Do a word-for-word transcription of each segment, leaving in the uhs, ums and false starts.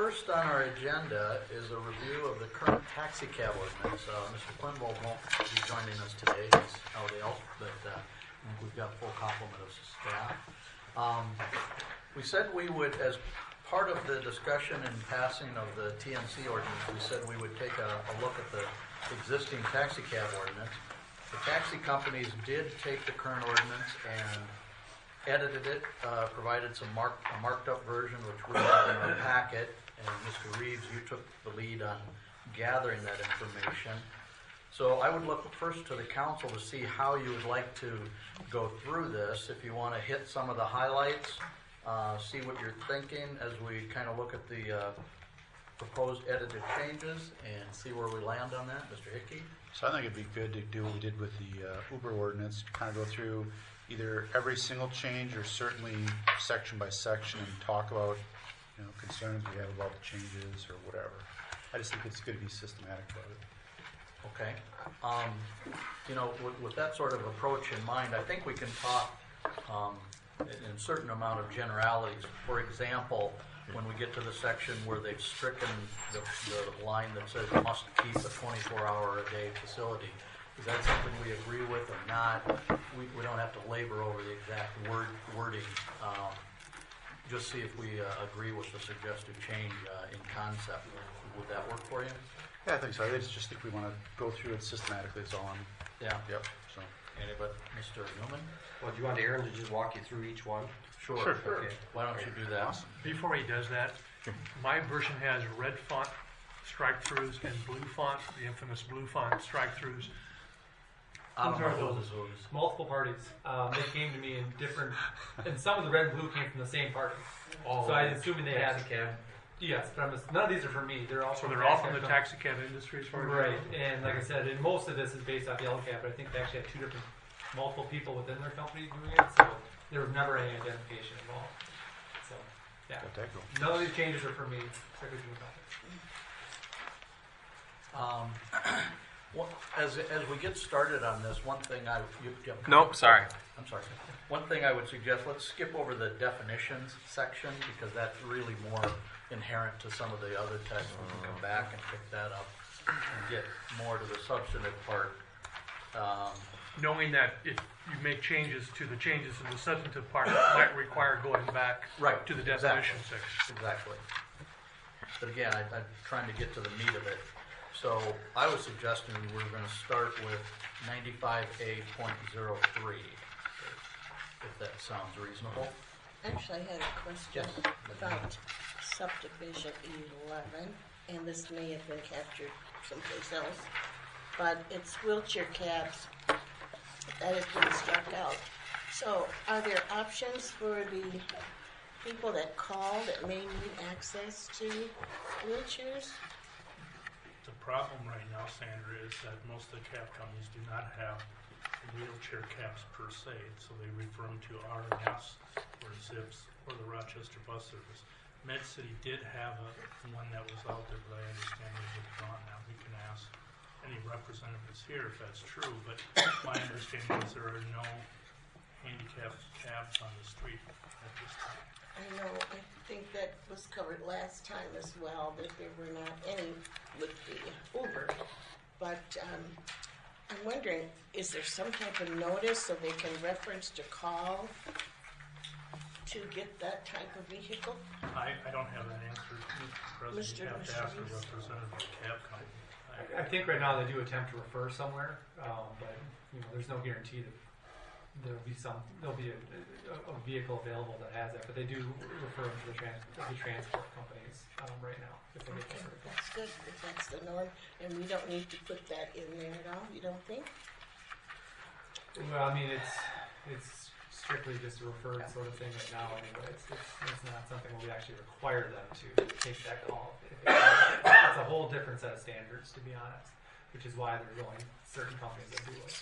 first on our agenda is a review of the current taxi cab ordinance. Uh, Mister Quinwald won't be joining us today. He's out ill, but uh, I think we've got full complement of staff. Um, we said we would, as part of the discussion and passing of the T N C ordinance, we said we would take a, a look at the existing taxi cab ordinance. The taxi companies did take the current ordinance and edited it, uh, provided some mark, a marked up version, which we have in our packet, and Mister Reeves, you took the lead on gathering that information. So I would look first to the council to see how you would like to go through this. If you want to hit some of the highlights, uh, see what you're thinking as we kind of look at the uh, proposed edited changes and see where we land on that. Mister Hickey? So I think it'd be good to do what we did with the uh, Uber ordinance, to kind of go through either every single change or certainly section by section and talk about, you know, concerns we have about the changes or whatever. I just think it's good to be systematic about it. Okay. Um, you know, with, with that sort of approach in mind, I think we can talk um, in, in a certain amount of generalities. For example, when we get to the section where they've stricken the, the line that says must keep a twenty-four hour a day facility, is that something we agree with or not? We, we don't have to labor over the exact word wording. Um, just see if we uh, agree with the suggested change uh, in concept. Would that work for you? Yeah, I think so. I just just think we want to go through it systematically. Is all I'm. Yeah. Yep. So. Anybody, Mister Newman? Well, do you want Aaron to just walk you through each one? Sure. Sure. Okay. Why don't you do that? Awesome. Before he does that, my version has red font strike-throughs and blue font, the infamous blue font strike-throughs. I don't Those are know those. those. Multiple parties. Um, they came to me in different, and some of the red and blue came from the same party. Oh, so I'm assuming they had. taxi cab. Yes, but I'm, none of these are for me. They're all So from they're all taxi from the cab taxi cab industry as far as companies. Right, and like I said, and most of this is based off Yellow Cab, but I think they actually have two different, multiple people within their company doing it, so there was never any identification involved. So, yeah. Let that go. None of these changes are for me. Secretary Um, what, as as we get started on this, one thing I you, you have- Nope, sorry. I'm sorry. One thing I would suggest, let's skip over the definitions section because that's really more inherent to some of the other texts. We can come back and pick that up and get more to the substantive part. Um, knowing that if you make changes to the changes in the substantive part, it might require going back Right, to the exactly. definition section. Exactly. But again, I, I'm trying to get to the meat of it. So I was suggesting we're going to start with ninety-five A point zero three, if that sounds reasonable. Actually, I had a question Yes. about subdivision eleven, and this may have been captured someplace else, but it's wheelchair cabs that has been struck out. So are there options for the people that call that may need access to wheelchairs? The problem right now, Sandra, is that most of the cab companies do not have wheelchair cabs per se, so they refer them to R and S or ZIPS or the Rochester Bus Service. Med City did have a, one that was out there, but I understand it was withdrawn now. We can ask any representatives here if that's true, but my understanding is there are no handicapped cabs on the street at this time. I know, I think that was covered last time as well, that there were not any with the Uber. But um, I'm wondering, is there some type of notice so they can reference to call to get that type of vehicle? I, I don't have that answer, Mister President. You have to ask a Mister representative of the cab company. I, I think right now they do attempt to refer somewhere, um, but you know, there's no guarantee that there'll be some, there'll be a, a, a vehicle available that has that, but they do refer to the, trans, the transport companies um, right now. If they get Okay, that certified. that's good, if that's the norm, and we don't need to put that in there at all, you don't think? Well, I mean, it's it's strictly just a referred sort of thing right now anyway. It's, it's, it's not something where we actually require them to take that call. It's a whole different set of standards, to be honest, which is why there's only certain companies that do it.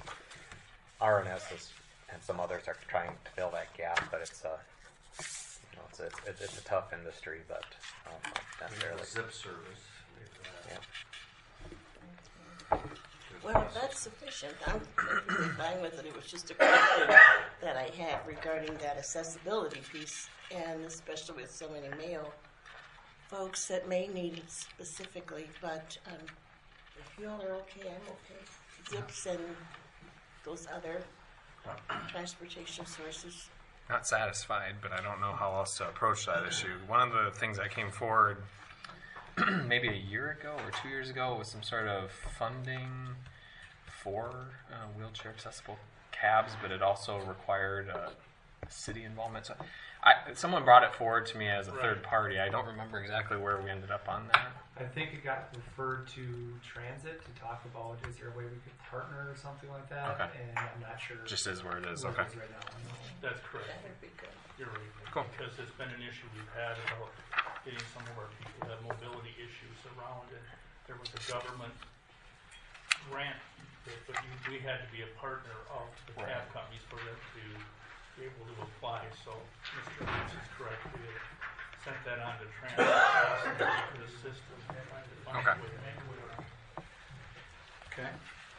R and S is, and some others are trying to fill that gap, but it's a, you know, it's a, it's, it's a tough industry, but um, not necessarily. Zip service. Yeah. Well, if that's sufficient, I'm perfectly fine with it. It was just a question that I had regarding that accessibility piece, and especially with so many male folks that may need it specifically, but um, if you all are okay, I'm okay. Zips and those other transportation sources. Not satisfied, but I don't know how else to approach that issue. One of the things that came forward maybe a year ago or two years ago was some sort of funding for uh, wheelchair accessible cabs, but it also required uh, city involvement. So I, someone brought it forward to me as a third party. I don't remember exactly where we ended up on that. I think it got referred to transit to talk about is there a way we could partner or something like that, Okay. and I'm not sure. Just is where it is. what Okay. it is right now. I know. That's correct. That would be good. You're right. Cool. Because it's been an issue we've had about getting some of our people who have mobility issues around it. There was a government grant, that- but you, we had to be a partner of the cab companies for them to be able to apply. So Mister Evans is correct. We had sent that on to transit to the system, trying to find Okay. a way to make it work. Okay.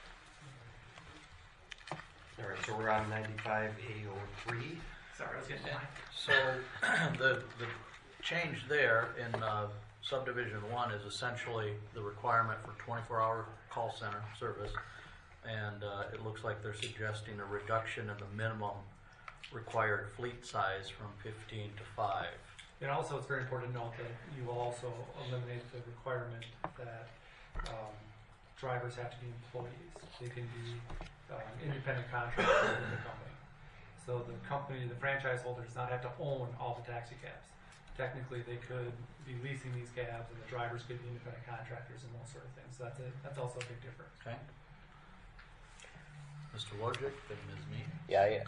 All right, so we're on ninety-five A O three. Sorry, I was getting down. So the, the change there in uh, subdivision one is essentially the requirement for twenty-four hour call center service. And uh, it looks like they're suggesting a reduction in the minimum required fleet size from fifteen to five. And also, it's very important to note that you will also eliminate the requirement that um, drivers have to be employees. They can be um, independent contractors with the company. So the company, the franchise holder, does not have to own all the taxi cabs. Technically, they could be leasing these cabs, and the drivers could be independent contractors and those sort of things. So that's a, that's also a big difference. Okay. Mister Wojcik and Miz Mead? Yeah, I,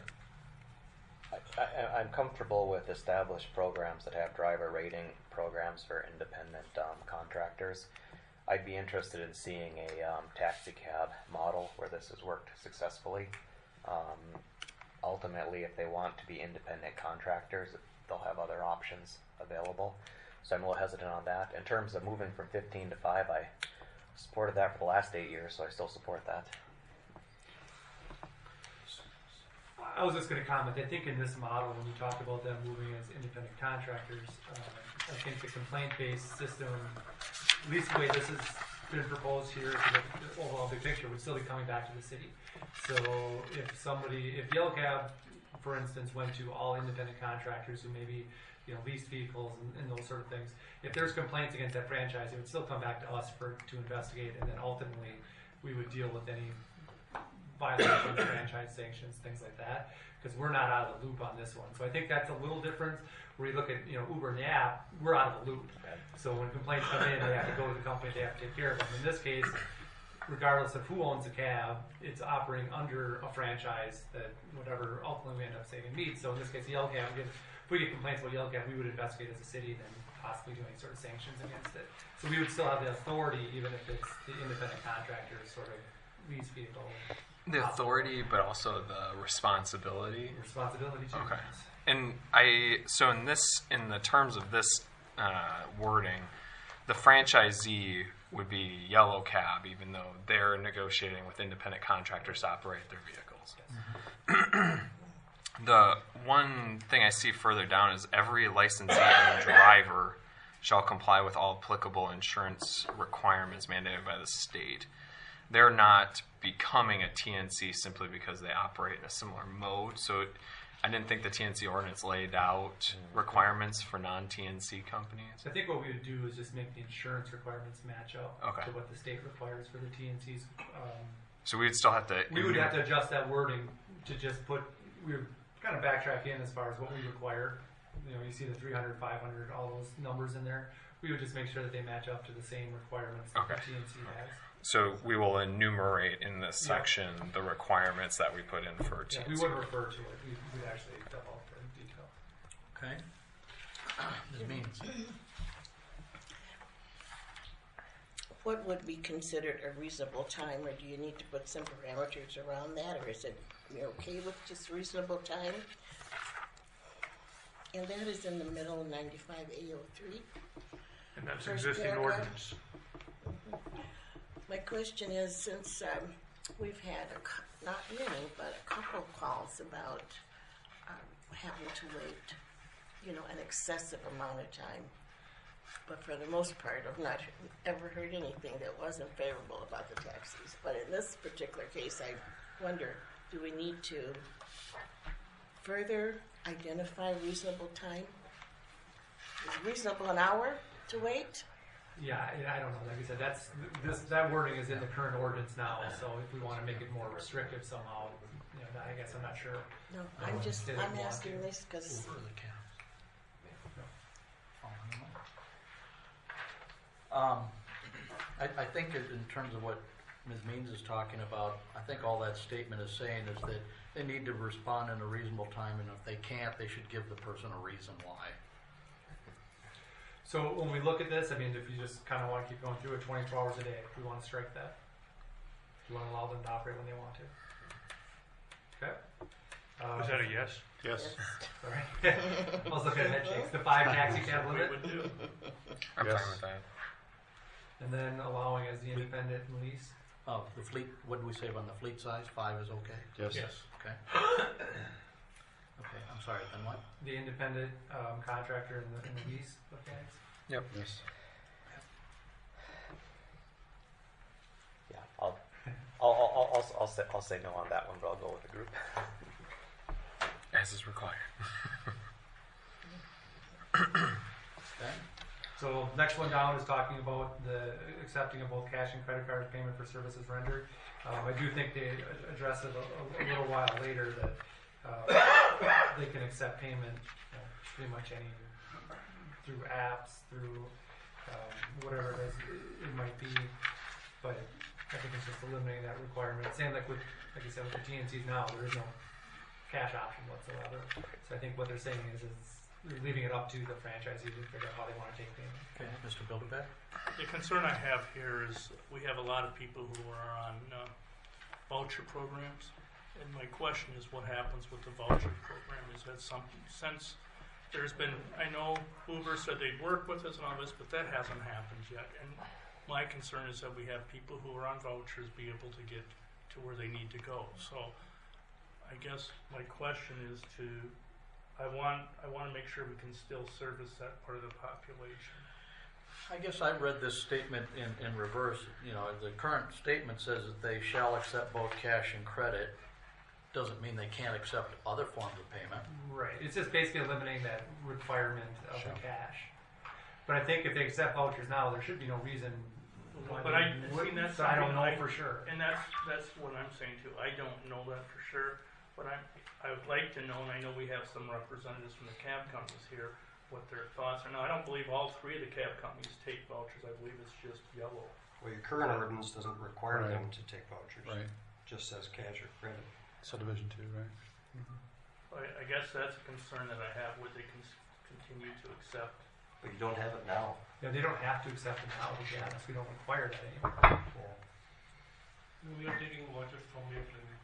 I, I'm comfortable with established programs that have driver rating programs for independent um, contractors. I'd be interested in seeing a um, taxi cab model where this has worked successfully. Um, ultimately, if they want to be independent contractors, they'll have other options available. So I'm a little hesitant on that. In terms of moving from fifteen to five, I supported that for the last eight years, so I still support that. I was just going to comment, I think in this model, when you talk about them moving as independent contractors, um, I think the complaint-based system, at least the way this has been proposed here, the the overall big picture, would still be coming back to the city. So if somebody, if Yellow Cab, for instance, went to all independent contractors who maybe, you know, leased vehicles and, and those sort of things, if there's complaints against that franchise, it would still come back to us for to investigate, and then ultimately we would deal with any violations, franchise sanctions, things like that, because we're not out of the loop on this one. So I think that's a little different. Where you look at, you know, Uber and the app, we're out of the loop. So when complaints come in, they have to go to the company, they have to take care of them. In this case, regardless of who owns the cab, it's operating under a franchise that whatever ultimately we end up saving meets. So in this case, Yellow Cab, we get, if we get complaints about Yellow Cab, we would investigate as a city, then possibly do any sort of sanctions against it. So we would still have the authority, even if it's the independent contractors sort of lease vehicle. The authority, but also the responsibility. Responsibility too. Okay. And I, so in this, in the terms of this uh, wording, the franchisee would be Yellow Cab, even though they're negotiating with independent contractors to operate their vehicles. Mm-hmm. The one thing I see further down is every licensee and driver shall comply with all applicable insurance requirements mandated by the state. They're not becoming a T N C simply because they operate in a similar mode. So it, I didn't think the T N C ordinance laid out requirements for non-T N C companies. I think what we would do is just make the insurance requirements match up Okay. to what the state requires for the T N Cs. Um, So we'd still have to. we would have to adjust that wording to just put, we would kind of backtrack in as far as what we require. You know, you see the three hundred, five hundred, all those numbers in there. We would just make sure that they match up to the same requirements that Okay. the T N C has. So we will enumerate in this section the requirements that we put in for T Yeah, N C. we wouldn't refer to it. We would actually delve out in detail. Okay. Miz Means? What would be considered a reasonable time, or do you need to put some parameters around that, or is it, you okay with just reasonable time? And that is in the middle of ninety-five A O three. And that's First existing paragraph. ordinance. My question is, since um, we've had, a, cou- not many, but a couple calls about um, having to wait, you know, an excessive amount of time But for the most part, I've not ever heard anything that wasn't favorable about the taxis. But in this particular case, I wonder, do we need to further identify reasonable time? Is reasonable an hour to wait? Yeah, I I don't know. Like I said, that's this that wording is in the current ordinance now. So if we want to make it more restrictive somehow, you know, I guess I'm not sure. No, I'm just, Didn't I'm want asking to. this because Over the caps. Um, I, I think in in terms of what Miz Means is talking about, I think all that statement is saying is that they need to respond in a reasonable time, and if they can't, they should give the person a reason why. So when we look at this, I mean, if you just kind of want to keep going through it, twenty-four hours a day, we want to strike that. We want to allow them to operate when they want to. Okay. Uh, Is that a yes? Yes. Sorry. I was looking at head shakes. The five taxi cab We limit, would do. I'm Yes. fine with that. and then allowing as the independent lease. Oh, the fleet, what did we say on the fleet size? Five is okay? Yes. Yes. Okay. Okay, I'm sorry, then what? The independent um, contractor and the, and the lease mechanics. Yep. Yes. Yeah, I'll, I'll, I'll, I'll, I'll, say, I'll say no on that one, but I'll go with the group. As is required. Okay. So next one down is talking about the accepting of both cash and credit card payment for services rendered. Um, I do think they ad- address it a, a little while later that uh, they can accept payment, you know, pretty much any through apps, through um, whatever it is it might be. But I think it's just eliminating that requirement. Same like with, like I said, with the T N Cs now, there is no cash option whatsoever. So I think what they're saying is, is they're leaving it up to the franchisee to figure out how they want to take payment. Okay, Mister Bilderbeck? The concern I have here is we have a lot of people who are on uh, voucher programs. And my question is what happens with the voucher program? Is that something, since there's been, I know Uber said they'd work with us and all this, but that hasn't happened yet. And my concern is that we have people who are on vouchers be able to get to where they need to go. So I guess my question is to, I want, I want to make sure we can still service that part of the population. I guess I read this statement in, in reverse. You know, the current statement says that they shall accept both cash and credit. Doesn't mean they can't accept other forms of payment. Right. It's just basically eliminating that requirement of Sure. the cash. But I think if they accept vouchers now, there should be no reason why But they I, see, wouldn't. that's So I don't something know I- for sure. And that's, that's what I'm saying too. I don't know that for sure, but I'm, I would like to know, and I know we have some representatives from the cab companies here, what their thoughts are. Now, I don't believe all three of the cab companies take vouchers. I believe it's just Yellow. Well, your current ordinance doesn't require Right. them to take vouchers. Right. Just says cash or credit. Subdivision two, right? I, I guess that's a concern that I have. Would they con- continue to accept? But you don't have it now. Yeah, they don't have to accept it now, to be honest. We don't require that anymore. Yeah. We are taking vouchers from your clinic.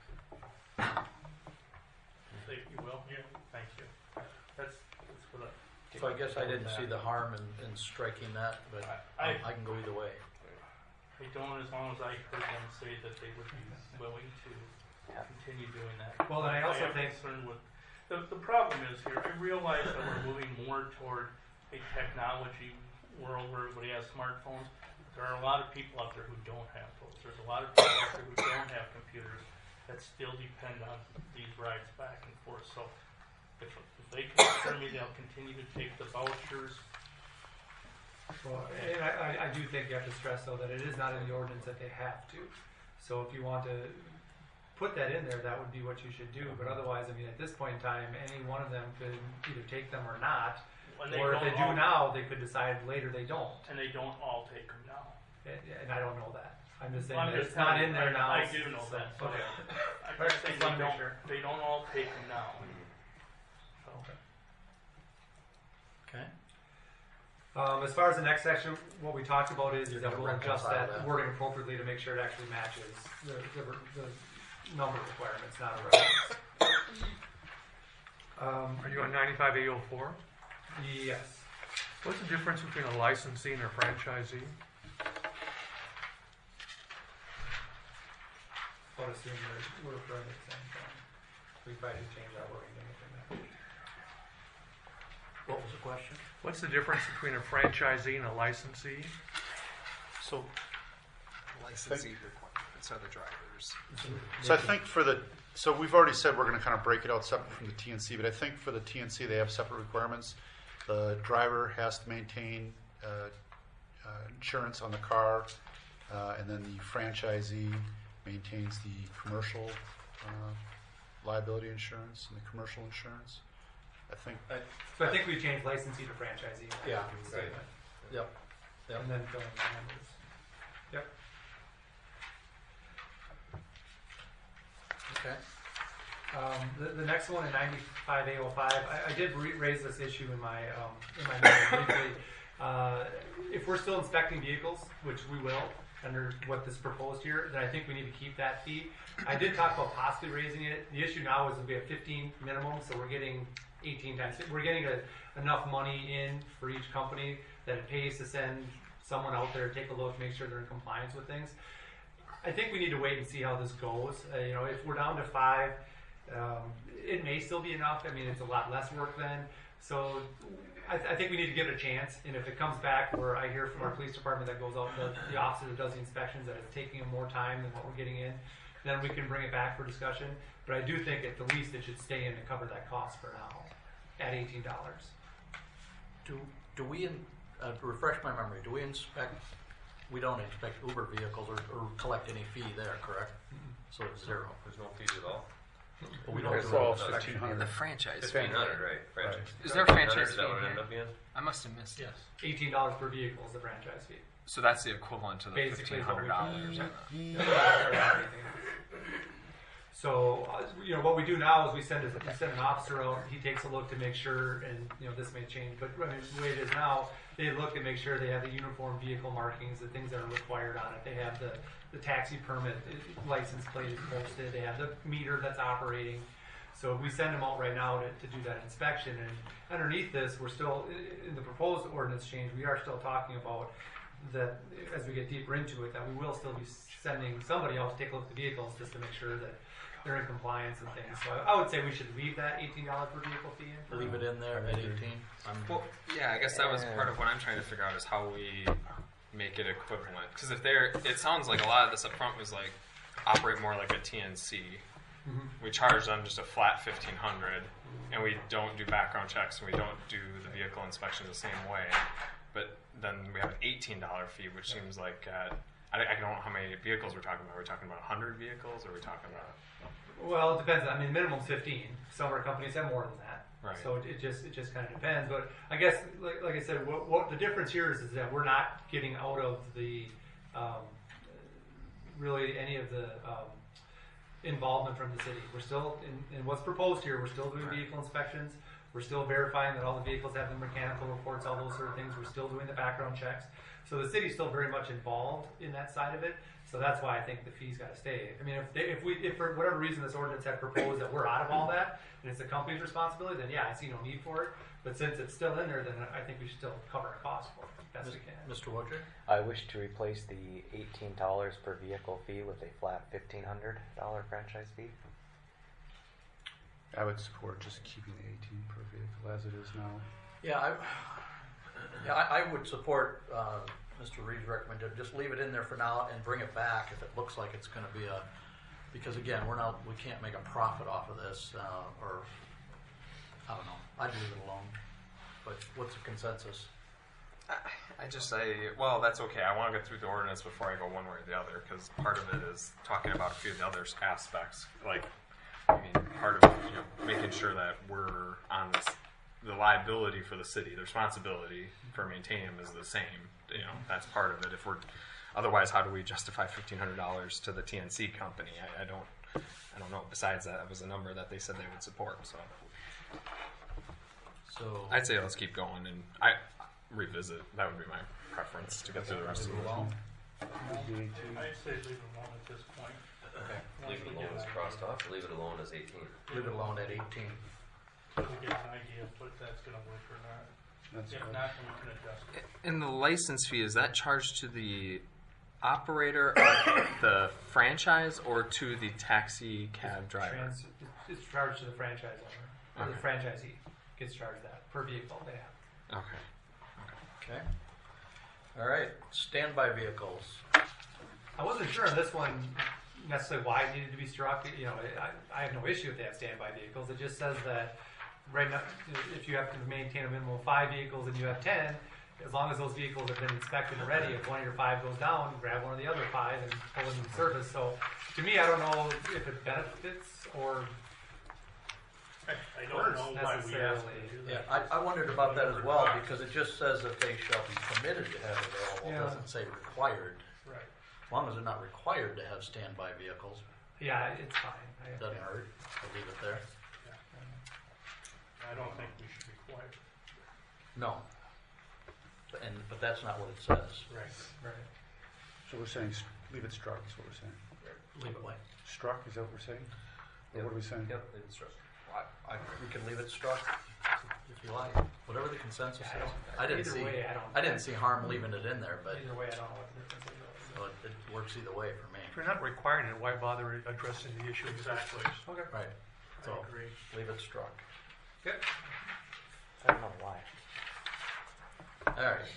Say, you will? Yeah. Thank you. That's, that's what I. So I guess I didn't see the harm in, in striking that, but I- I, I can go either way. I don't, as long as I heard them say that they would be willing to Yeah. continue doing that. Well, and I also am think- concerned with, the, the problem is here, I realize that we're moving more toward a technology world where everybody has smartphones. There are a lot of people out there who don't have those. There's a lot of people out there who don't have computers that still depend on these rides back and forth. So if, if they can assure me they'll continue to take the vouchers, Well, and I, I, I do think you have to stress though that it is not in the ordinance that they have to. So if you want to put that in there, that would be what you should do. But otherwise, I mean, at this point in time, any one of them could either take them or not. when they Or if don't they do all, now, they could decide later they don't. and they don't all take them now. And, and I don't know that. I'm just saying I'm that just it's not telling in you, there I- now. I do know so- that, so- Okay. I'm Right, just saying just they wanna make don't, sure. they don't all take them now. So, Okay? Um, as far as the next section, what we talked about is, is You're that gonna we'll adjust reconcile that that. wording appropriately to make sure it actually matches the, the, the number requirements, not a reference. Um, Are you on ninety-five A oh four? yes. What's the difference between a licensee and a franchisee? I would assume we're, we're referring to the same thing. We probably should change our wording to make it match. What was the question? What's the difference between a franchisee and a licensee? So, Licensee requirements are the drivers. so I think for the, so we've already said we're going to kind of break it out separate from the T N C, but I think for the T N C, they have separate requirements. The driver has to maintain uh, uh, insurance on the car, uh, and then the franchisee maintains the commercial uh, liability insurance and the commercial insurance. I think, So I think we changed licensee to franchisee. Yeah. Statement. Yep. Yep. And then fill in the numbers. Yep. Okay. Um, the, the next one in ninety-five A oh five, I, I did re- raise this issue in my, um, in my meeting briefly. Uh, if we're still inspecting vehicles, which we will, under what is proposed here, then I think we need to keep that fee. I did talk about possibly raising it. The issue now is that we have fifteen minimum, so we're getting eighteen times. We're getting a, enough money in for each company that it pays to send someone out there to take a look, make sure they're in compliance with things. I think we need to wait and see how this goes. Uh, you know, if we're down to five, um, it may still be enough. I mean, it's a lot less work then. So I, th- I think we need to give it a chance. And if it comes back where I hear from our police department that goes out, the, the officer that does the inspections, that it's taking them more time than what we're getting in, then we can bring it back for discussion. But I do think at the least it should stay in to cover that cost for now at eighteen dollars. Do, do we, in- uh, to refresh my memory, do we inspect, we don't inspect Uber vehicles or, or collect any fee there, correct? So it's zero. There's no fees at all. But we don't it's do all it. fifteen hundred. The franchise fee. Fifteen hundred, right? Franchise. Is there a franchise fifteen hundred, is that fee what it here? ended up being? I must have missed it. Yes. eighteen dollars per vehicle is the franchise fee. So that's the equivalent to the Basically, fifteen hundred dollars. So, uh, you know, what we do now is we send a, we send an officer out. He takes a look to make sure, and you know, this may change, but I mean, the way it is now, they look and make sure they have the uniform vehicle markings, the things that are required on it. They have the, the taxi permit, the license plate is posted. They have the meter that's operating. So we send them out right now to, to do that inspection. And underneath this, we're still in the proposed ordinance change. We are still talking about that as we get deeper into it, that we will still be sending somebody else to take a look at the vehicles just to make sure that they're in compliance and things. So I, I would say we should leave that eighteen dollars per vehicle fee in. For Leave it in there at eighteen? I'm- Well, yeah, I guess that was part of what I'm trying to figure out is how we make it equivalent. Because if they're, it sounds like a lot of this up front was like operate more like a T N C. Mhm. We charge them just a flat fifteen hundred, and we don't do background checks, and we don't do the vehicle inspections the same way. But then we have an eighteen dollar fee, which seems like uh, I, I don't know how many vehicles we're talking about. Are we talking about one hundred vehicles, or are we talking about? Well, it depends. I mean, minimum's fifteen. Some of our companies have more than that. Right. So it, it just it just kind of depends. But I guess, like, like I said, what, what the difference here is, is that we're not getting out of the um, really any of the um, involvement from the city. We're still in, in what's proposed here. We're still doing Right. vehicle inspections. We're still verifying that all the vehicles have the mechanical reports, all those sort of things. We're still doing the background checks. So the city's still very much involved in that side of it. So that's why I think the fees got to stay. I mean, if, they, if we, if for whatever reason this ordinance had proposed that we're out of all that and it's the company's responsibility, then yeah, I see no need for it. But since it's still in there, then I think we should still cover our costs for it best we can. Mister Woodger? I wish to replace the eighteen dollars per vehicle fee with a flat fifteen hundred dollars franchise fee. I would support just keeping the eighteen per vehicle as it is now. Yeah, I, yeah, I, I would support uh, Mister Reed's recommendation. Just leave it in there for now and bring it back if it looks like it's going to be a. Because again, we're not, we can't make a profit off of this, uh, or I don't know. I'd leave it alone. But what's the consensus? I, I just say, well, that's okay. I want to get through the ordinance before I go one way or the other, because part of it is talking about a few of the other aspects, like. I mean, part of you know, making sure that we're on this, the liability for the city, the responsibility for maintaining them is the same. You know, that's part of it. If we're otherwise, how do we justify fifteen hundred dollars to the T N C company? I, I don't, I don't know. Besides that, it was a number that they said they would support. So, So I'd say let's keep going and I revisit. That would be my preference to get through the rest of leave it. it alone. I'd say leave it alone at this point. Okay. Leave it alone as crossed off, or leave it alone as eighteen? Leave it alone at eighteen. So we get an idea of what that's going to work or not. That's If good. not, then we can adjust it. And the license fee, is that charged to the operator of the franchise or to the taxi cab driver? Trans, it's charged to the franchise owner. Or Okay. the franchisee gets charged that per vehicle they have. Okay. Okay. All right, standby vehicles. I wasn't sure on this one necessarily why it needed to be struck. You know, I, I have no issue if they have standby vehicles. It just says that right now, if you have to maintain a minimum of five vehicles and you have ten, as long as those vehicles have been inspected already, if one of your five goes down, grab one of the other five and pull it into service. So to me, I don't know if it benefits or I, I don't know why we asked them to do Yeah, that. I, I wondered about that as well, because it just says that they shall be permitted to have available, it Yeah. doesn't say required. Right. As long as they're not required to have standby vehicles, yeah, it's fine. I, it doesn't hurt, to leave it there. I don't think we should require it. No. But- And, but that's not what it says. Right. right. So we're saying, s- leave it struck, is what we're saying. Leave it blank. Struck, is that what we're saying? Or what are we saying? Yep, it's true. I, I, we can leave it struck if you like, whatever the consensus Yeah, I is. don't- I didn't either see, way, I don't- I didn't see harm leaving it in there, but Either way, I don't know what the difference is. so it, it works either way for me. If you're not requiring it, why bother addressing the issue in the first Exactly. place? Okay. Right, so I agree. leave it struck. Good. I don't know why. All right.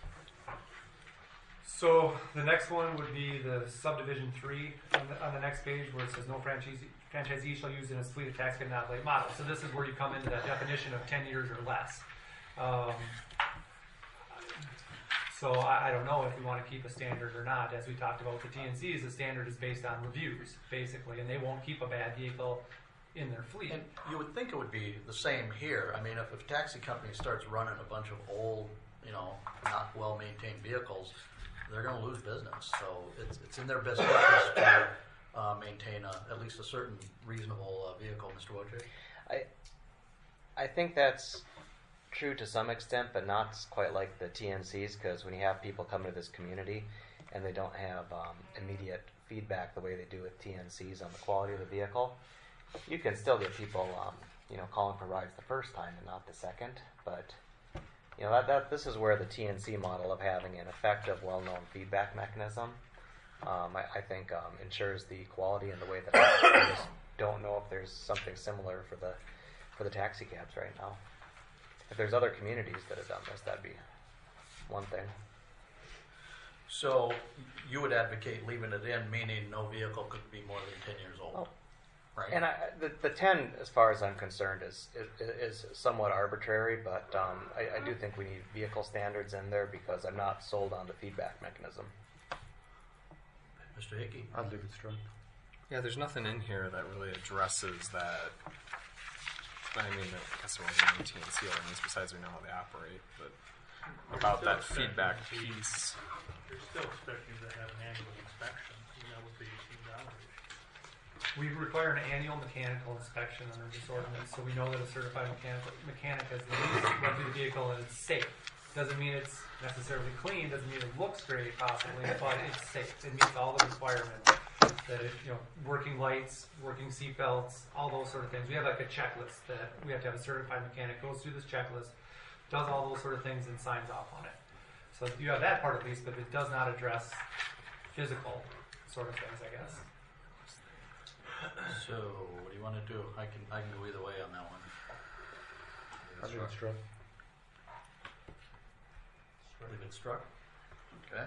So the next one would be the subdivision three on the, on the next page where it says no franchisee, franchisee shall use in its fleet a tax cab not late model. So this is where you come into that definition of ten years or less. Um, so I, I don't know if we want to keep a standard or not. As we talked about with the T N Cs, the standard is based on reviews, basically, and they won't keep a bad vehicle in their fleet. And you would think it would be the same here. I mean, if a taxi company starts running a bunch of old, you know, not well-maintained vehicles, they're going to lose business. So it's, it's in their best interest to uh, maintain a, at least a certain reasonable uh, vehicle, Mister Wojcik. I I think that's true to some extent, but not quite like the T N Cs, because when you have people come to this community and they don't have um, immediate feedback the way they do with T N Cs on the quality of the vehicle, you can still get people, um, you know, calling for rides the first time and not the second. But you know, that, that this is where the T N C model of having an effective, well-known feedback mechanism, um, I, I think, um, ensures the quality and the way that I just don't know if there's something similar for the for the taxi cabs right now. If there's other communities that have done this, that'd be one thing. So you would advocate leaving it in, meaning no vehicle could be more than ten years old, Oh. right? And I, the the ten, as far as I'm concerned, is is, is somewhat arbitrary, but um, I, I do think we need vehicle standards in there because I'm not sold on the feedback mechanism. Mister Hickey. I'd leave it struck. Yeah, there's nothing in here that really addresses that. I mean, I guess it wasn't in the T N C ordinance, besides we know how they operate, but about that feedback piece. You're still expecting to have an annual inspection, and that would be eighteen dollars. We require an annual mechanical inspection under this ordinance, so we know that a certified mechanical mechanic has run through the vehicle and it's safe. Doesn't mean it's necessarily clean, doesn't mean it looks great possibly, but it's safe. It meets all the requirements. That it, you know, working lights, working seat belts, all those sort of things. We have like a checklist that we have to have a certified mechanic goes through this checklist, does all those sort of things and signs off on it. So you have that part at least, but it does not address physical sort of things, I guess. So what do you want to do? I can I can go either way on that one. I'd leave it struck. Leave it struck. Okay.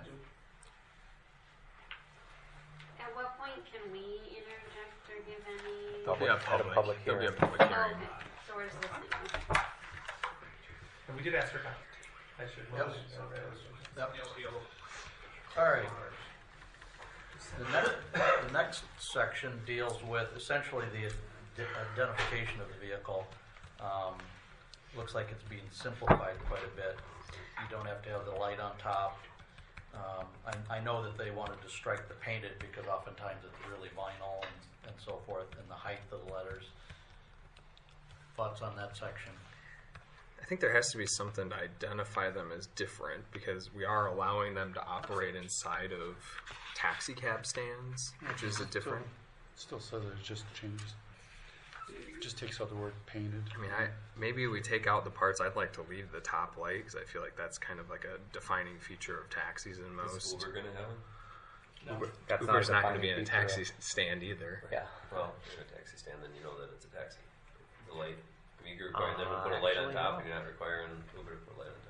At what point can we interject or give any? Public, Yeah, at a public. public There'll be a hearing. public Oh, hearing. okay, so we're just listening. And we did ask for comment. I should. Yep. Yep. All right. The next, the next section deals with essentially the ide- identification of the vehicle. Um, looks like it's being simplified quite a bit. You don't have to have the light on top. Um, I, I know that they wanted to strike the painted because oftentimes it's really vinyl and, and so forth, and the height of the letters. Thoughts on that section? I think there has to be something to identify them as different because we are allowing them to operate inside of taxi cab stands, which is a different. Still says it just changes. It just takes out the word painted. I mean, I maybe we take out the parts. I'd like to leave the top light because I feel like that's kind of like a defining feature of taxis in most. Is Uber going to have it? Uber, that's Uber's not, not going to be in a defining taxi feature. stand either. Yeah. Well, if you're in a taxi stand, then you know that it's a taxi. The light. I mean, you're requiring them to Uh, put a light on actually, top, no. and you're not requiring Uber to put a light on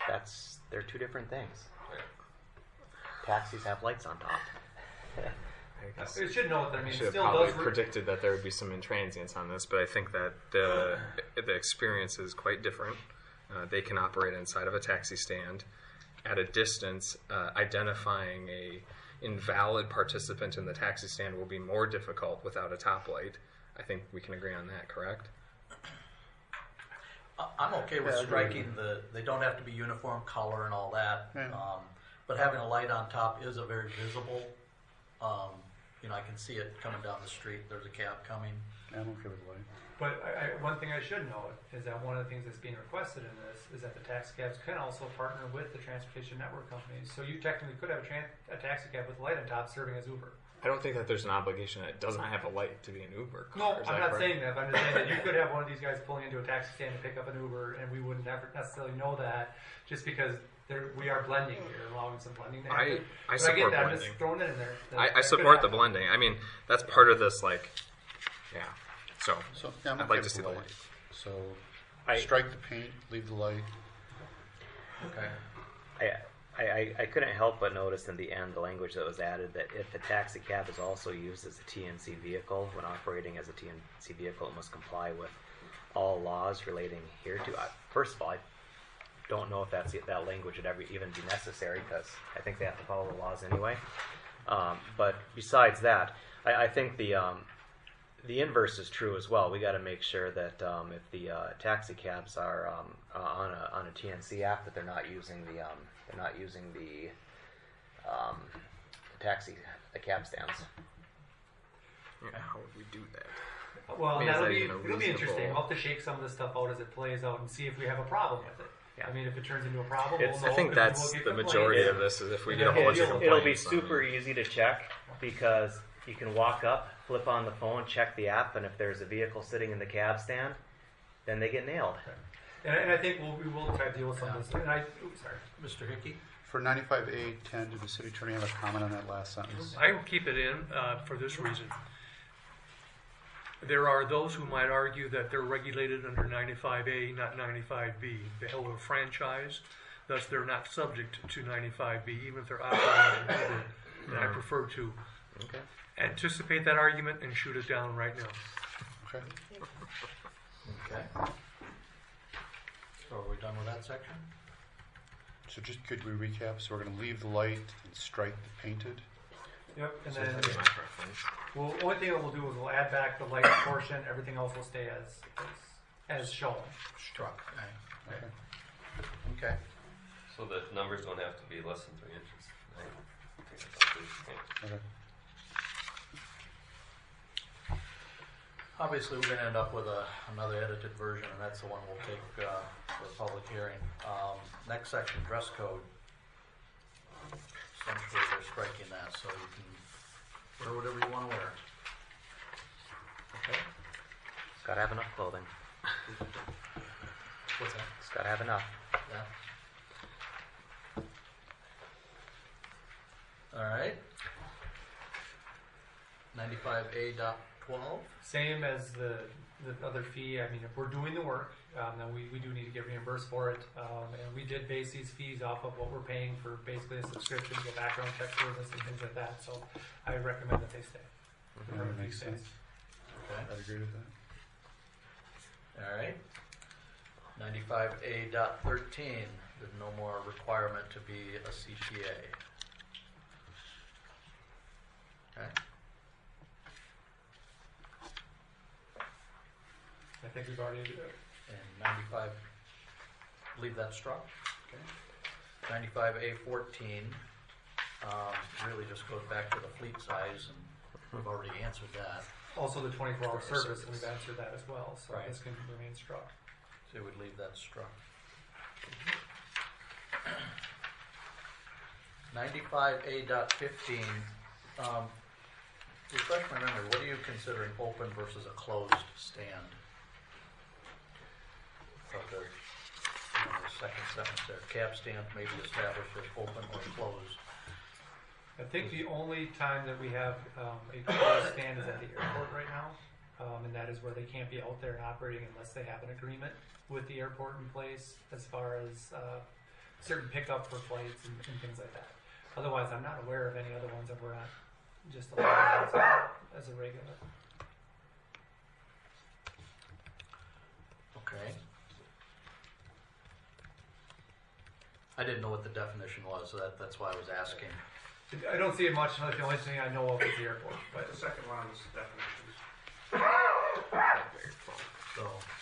that's, they're two different things. Taxis have lights on top. I guess It should note that, I I mean, it should have still probably does. re- predicted that there would be some intransience on this, but I think that the the experience is quite different. Uh, they can operate inside of a taxi stand at a distance. Uh, identifying a invalid participant in the taxi stand will be more difficult without a top light. I think we can agree on that, correct? I- I'm okay with Yeah, I agree. striking the, they don't have to be uniform color and all that. Yeah. Um, but having a light on top is a very visible, um, you know, I can see it coming down the street. There's a cab coming. Yeah, I'm okay with the light. But I, I, one thing I should note is that one of the things that's being requested in this is that the taxi cabs can also partner with the transportation network companies. So you technically could have a, tran- a taxi cab with a light on top serving as Uber. I don't think that there's an obligation that it doesn't have a light to be an Uber car. No, Is I'm that not correct? saying that. But I'm just saying that you could have one of these guys pulling into a taxi stand to pick up an Uber, and we wouldn't never necessarily know that just because there, we are blending here, allowing some blending to happen. I, I But I get support that. I'm blending. just throwing it in there. That- I, I that could support the happen. blending. I mean, that's part of this, like, yeah. So, So, yeah, I'm I'd okay like to with see the light. So, I- strike the paint, leave the light. Okay. I, I, I- I couldn't help but notice in the end the language that was added that if the taxi cab is also used as a T N C vehicle, when operating as a T N C vehicle, it must comply with all laws relating hereto. I, first of all, I don't know if that's that language would ever even be necessary because I think they have to follow the laws anyway. Um, but besides that, I, I think the um, the inverse is true as well. We got to make sure that um, if the uh, taxi cabs are um, uh, on a on a T N C app, that they're not using the um, they're not using the, um, the taxi the cab stands. Yeah, how would we do that? Well, I mean, is that'll that be, even a it'll be reasonable- interesting. We'll have to shake some of this stuff out as it plays out and see if we have a problem with it. Yeah. I mean, if it turns into a problem, It's- we'll I know think 'cause that's we'll get the complaints. majority of this is if we get a whole bunch of It'll, complaints. it'll be on super it. easy to check because you can walk up, flip on the phone, check the app, and if there's a vehicle sitting in the cab stand, then they get nailed. And, I- and I think we'll, we will try to deal with some of this. And I, oops, sorry. Mister Hickey? For ninety-five A ten, did the city attorney have a comment on that last sentence? I will keep it in uh, for this reason. There are those who might argue that they're regulated under ninety-five A, not ninety-five B. They hold a franchise, thus they're not subject to ninety-five B, even if they're operating in Uber. And I prefer to Okay. anticipate that argument and shoot it down right now. Okay. Okay. So are we done with that section? So just could we recap? So we're going to leave the light and strike the painted. Yep. And So then that'd be my preference. we'll, only thing that we'll do is we'll add back the light portion. Everything else will stay as as, as shown. Struck. Okay. Okay. So the numbers don't have to be less than three inches. Right? I think that's pretty standard. Okay. Obviously, we're going to end up with a, another edited version, and that's the one we'll take uh, for a public hearing. Um, next section, dress code. Essentially, they're striking that, so you can wear whatever you want to wear. Okay? It's got to have enough clothing. What's that? It's got to have enough. Yeah. All right. ninety-five A dot twelve. Same as the, the other fee. I mean, if we're doing the work, um, then we, we do need to get reimbursed for it. Um, and we did base these fees off of what we're paying for basically a subscription, get background check service and things like that. So I recommend that they stay. That Whatever makes fee stays. sense. Okay. I'd agree with that. All right. ninety-five A dot thirteen. There's no more requirement to be a C P A. Okay. I think we've already. And ninety-five, leave that struck. Okay. ninety-five A fourteen um, really just goes back to the fleet size, and we've already answered that. Also, the twenty-four hour Twenty-four service, and we've service. answered that as well. So Right. this can remain struck. So we'd leave that struck. ninety-five A dot fifteen, um, refresh my memory, what do you consider an open versus a closed stand? Of the, you know, the second sentence there, cab stand may be established as open or closed. I think the only time that we have um, a closed stand is at the airport right now, um, and that is where they can't be out there and operating unless they have an agreement with the airport in place as far as uh, certain pickup for flights and, and things like that. Otherwise, I'm not aware of any other ones that we're not just allowed as a, as a regular. Okay. I didn't know what the definition was, so that, that's why I was asking. I don't see it much. Like the only thing I know of is the airport. But The second one is definitions. So,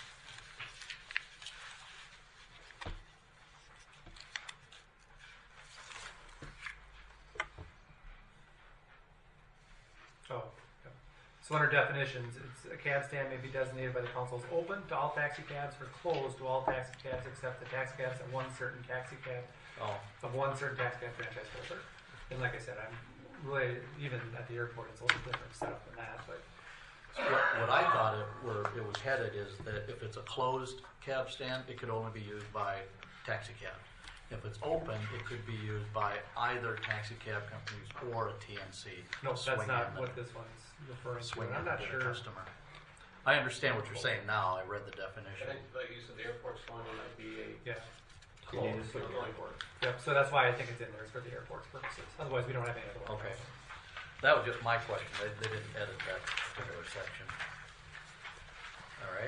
oh, yeah. So under definitions, it's a cab stand may be designated by the council as open to all taxi cabs or closed to all taxi cabs except the taxi cabs of one certain taxi cab oh, of one certain taxi cab franchise holder. And like I said, I'm really even at the airport, it's a little different setup than that. But what, what I thought it were it was headed is that if it's a closed cab stand, it could only be used by taxi cab. If it's open, it could be used by either taxi cab companies or a T N C. no, Swing that's not in what the- this one's referring to. swing And I'm in not to the sure. customer. I understand what you're saying now. I read the definition. Like you said, the airport's one might be a Yeah. closed for the airport. Yep. So that's why I think it's in there. It's for the airport's purposes. Otherwise, we don't have any other one. Okay. That was just my question. They, they didn't edit that particular section. All right.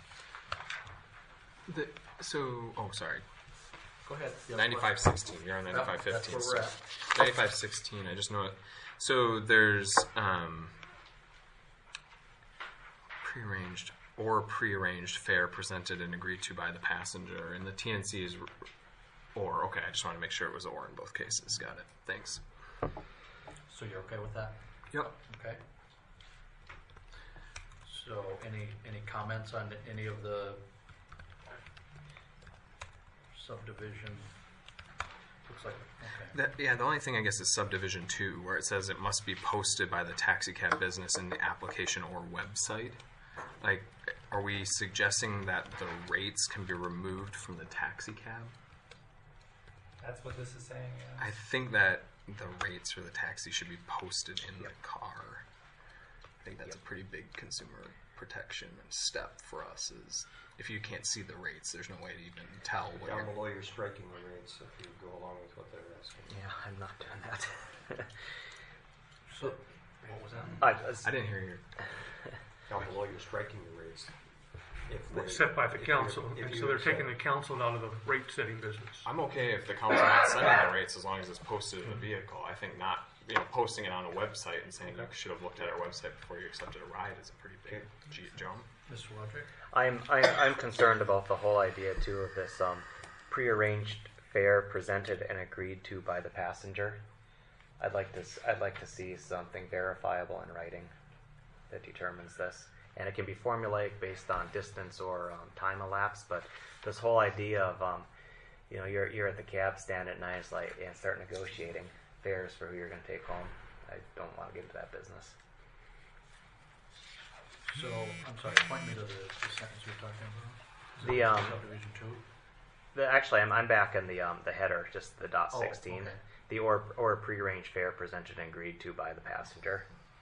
The, so, oh, sorry. Go ahead. You have a ninety-five sixteen. You're on Yep, ninety-five fifteen. that's where we're so at. ninety-five sixteen. I just know it. So there's um, prearranged or prearranged fare presented and agreed to by the passenger, and the T N C is or. Okay, I just want to make sure it was or in both cases. Got it. Thanks. So you're okay with that? Yep. Okay. So any, any comments on any of the subdivision? Looks like, okay. That, yeah, the only thing I guess is subdivision two, where it says it must be posted by the taxi cab business in the application or website. Like, are we suggesting that the rates can be removed from the taxi cab? That's what this is saying. Yeah. I think that the rates for the taxi should be posted in the car. I think that's a pretty big consumer protection step for us. Is if you can't see the rates, there's no way to even tell what Down you're. below, you're striking the rates if you go along with what they're asking. Yeah, I'm not doing that. So, what was that? I, was- I didn't hear you. Down below, you're striking the rates. If they- Set by the if you're- council, if and you so they're said- taking the council out of the rate setting business. I'm okay if the council not setting the rates as long as it's posted in the vehicle. I think not, you know, posting it on a website and saying you should have looked at our website before you accepted a ride is a pretty big G- jump. Mister Roderick? I'm, I'm I'm concerned about the whole idea too of this um, prearranged fare presented and agreed to by the passenger. I'd like to s- I'd like to see something verifiable in writing that determines this, and it can be formulaic based on distance or um, time elapsed. But this whole idea of um, you know you're you're at the cab stand at night like and start negotiating fares for who you're going to take home. I don't want to get into that business. So, I'm sorry, point me to the, the sentence you're talking about. Is The, it um, Subdivision two? The, actually, I'm, I'm back in the um, the header, just the dot Oh, sixteen. okay. The or or prearranged fare presented and agreed to by the passenger.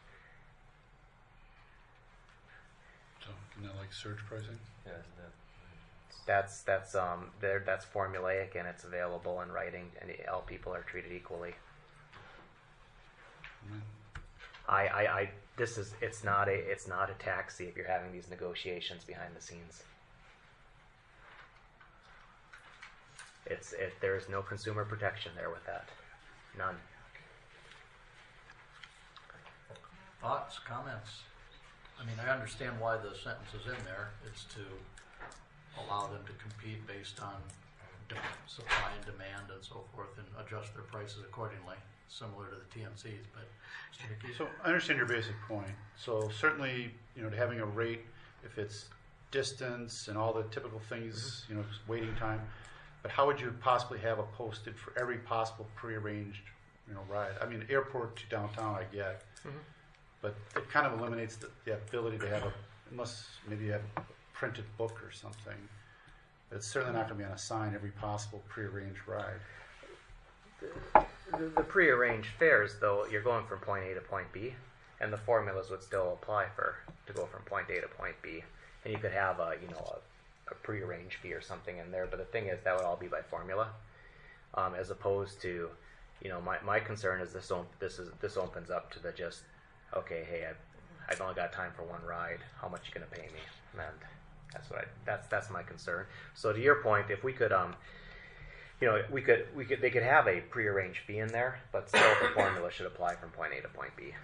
So, isn't that like surge pricing? Yeah, isn't that? That's that's um there that's formulaic and it's available in writing, and all people are treated equally. Right. I, I, I this is it's not a it's not a taxi if you're having these negotiations behind the scenes. It's it there is no consumer protection there with that, none. Thoughts, comments? I mean, I understand why the sentence is in there. It's to allow them to compete based on de- supply and demand and so forth and adjust their prices accordingly, similar to the T N Cs, but Mister Hickey? So I understand your basic point. So certainly, you know, having a rate, if it's distance and all the typical things, you know, waiting time, but how would you possibly have a posted for every possible prearranged, you know, ride? I mean, airport to downtown, I get, but it kind of eliminates the, the ability to have a, unless maybe you have a printed book or something. It's certainly not going to be on a sign every possible prearranged ride. The, the prearranged fares, though, you're going from point A to point B, and the formulas would still apply for to go from point A to point B. And you could have a, you know, a, a prearranged fee or something in there. But the thing is, that would all be by formula. um, as opposed to, you know, my, my concern is this op- this is this opens up to the just, okay, hey, I I've only got time for one ride. How much you gonna pay me? And that's what I that's that's my concern. So to your point, if we could um. You know, we could, we could, they could have a prearranged fee in there, but still the formula should apply from point A to point B.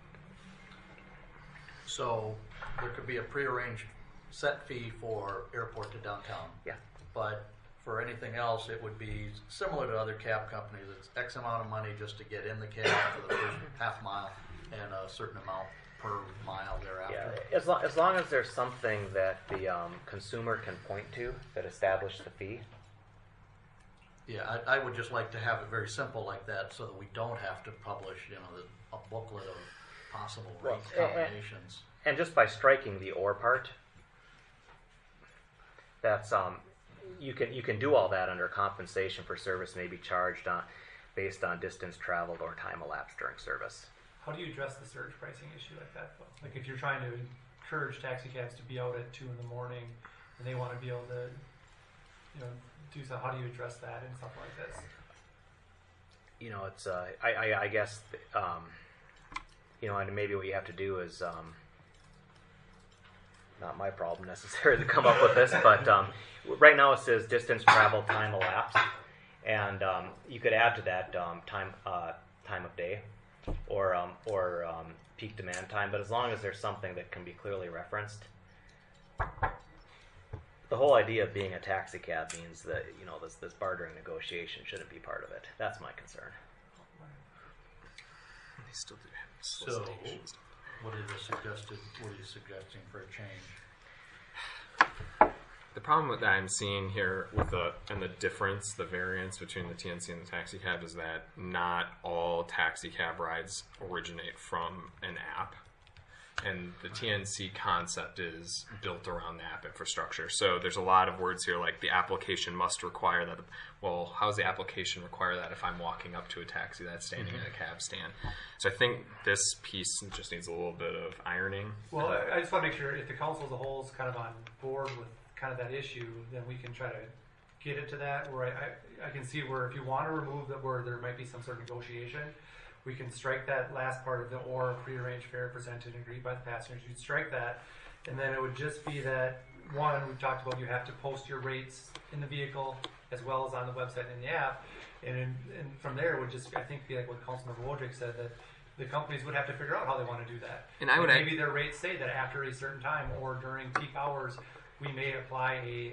So there could be a prearranged set fee for airport to downtown. Yeah. But for anything else, it would be similar to other cab companies. It's X amount of money just to get in the cab for the first half mile and a certain amount per mile thereafter. Yeah, as, lo- as long as there's something that the um, consumer can point to that establishes the fee. Yeah, I, I would just like to have it very simple like that so that we don't have to publish, you know, the, a booklet of possible rate Well, and- combinations. And just by striking the or part, that's um, you can you can do all that under compensation for service may be charged on based on distance traveled or time elapsed during service. How do you address the surge pricing issue like that, though? Like if you're trying to encourage taxi cabs to be out at two in the morning and they want to be able to, you know, do so, how do you address that and stuff like this? You know, it's uh, I, I I guess um, you know, and maybe what you have to do is um, not my problem necessarily to come up with this, but um, right now it says distance traveled, time elapsed, and um, you could add to that um, time uh, time of day or um, or um, peak demand time. But as long as there's something that can be clearly referenced. The whole idea of being a taxi cab means that, you know, this this bartering negotiation shouldn't be part of it. That's my concern. They still do have So, solicitations. what are the suggested, what are you suggesting for a change? The problem with that I'm seeing here with the and the difference, the variance between the T N C and the taxi cab is that not all taxi cab rides originate from an app. And the T N C concept is built around the app infrastructure. So there's a lot of words here like the application must require that. Well, how does the application require that if I'm walking up to a taxi that's standing mm-hmm. in a cab stand? So I think this piece just needs a little bit of ironing. Well, I, I just want to make sure if the council as a whole is kind of on board with kind of that issue, then we can try to get it to that where I, I, I can see where if you want to remove that where there might be some sort of negotiation, we can strike that last part of the or prearranged fare presented and agreed by the passengers. You'd strike that, and then it would just be that one we've talked about. You have to post your rates in the vehicle as well as on the website and in the app, and in, and from there it would just I think be like what Councilmember Wojcik said that the companies would have to figure out how they want to do that. And I would maybe their rates say that after a certain time or during peak hours we may apply a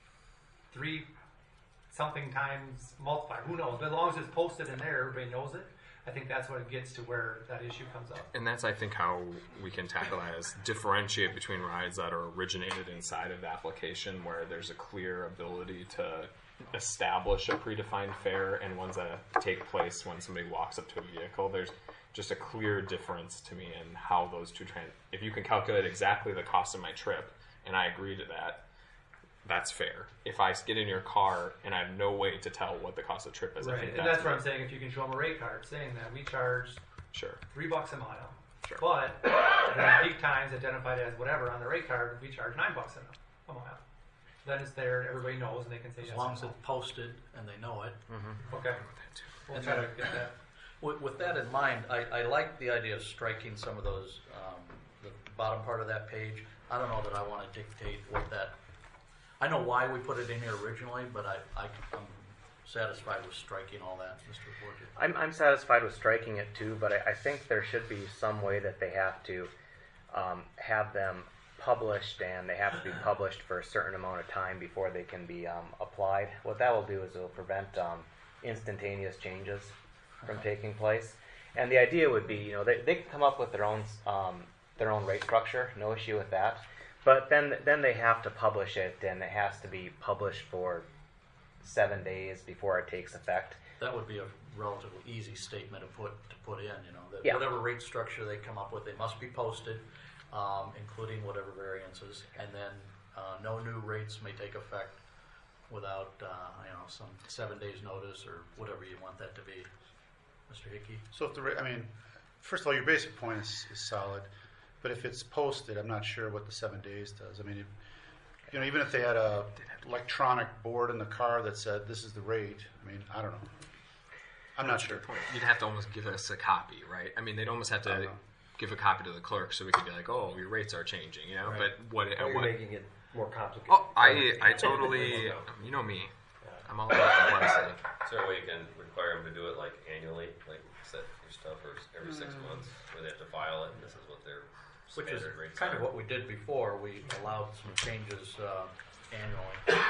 three something times multiplier. Who knows? But as long as it's posted in there, everybody knows it. I think that's what it gets to where that issue comes up. And that's, I think, how we can tackle that is differentiate between rides that are originated inside of the application where there's a clear ability to establish a predefined fare and ones that take place when somebody walks up to a vehicle. There's just a clear difference to me in how those two trans. If you can calculate exactly the cost of my trip, and I agree to that, that's fair. If I get in your car and I have no way to tell what the cost of the trip is, I Right, think and that's, that's what I'm saying. If you can show them a rate card saying that we charge sure. three bucks a mile, Sure. but during peak times identified as whatever on the rate card, we charge nine bucks a, a mile. Then it's there, everybody knows, and they can say As yes. long or as no. it's posted and they know it. Okay, we'll And try to then- get that. With, with that in mind, I, I like the idea of striking some of those, um, the bottom part of that page. I don't know that I want to dictate what that, I know why we put it in here originally, but I, I, I'm satisfied with striking all that, Mister Wojcik. I'm, I'm satisfied with striking it too, but I, I think there should be some way that they have to um, have them published, and they have to be published for a certain amount of time before they can be um, applied. What that will do is it will prevent um, instantaneous changes from taking place. And the idea would be, you know, they, they can come up with their own um, their own rate structure, no issue with that. But then then they have to publish it, and it has to be published for seven days before it takes effect. That would be a relatively easy statement to put to put in. You know, that Yeah. whatever rate structure they come up with, they must be posted, um, including whatever variances, and then uh, no new rates may take effect without uh, you know some seven days notice or whatever you want that to be, Mister Hickey. So if the, ra- I mean, first of all, your basic point is, is solid, but if it's posted, I'm not sure what the seven days does. I mean, it, you know, even if they had a electronic board in the car that said, this is the rate, I mean, I don't know. I'm not sure. You'd have to almost give us a copy, right? I mean, they'd almost have I don't to know. give a copy to the clerk so we could be like, oh, your rates are changing, you know? Right. But what? Or at you're what making it more complicated. oh, I I totally. You know me. I'm all about complexity. Is there a way you can require them to do it like annually, like set your stuff or every six months, where they have to file it, and this is what their Which is standard rates kind are? of what we did before. We allowed some changes uh, annually.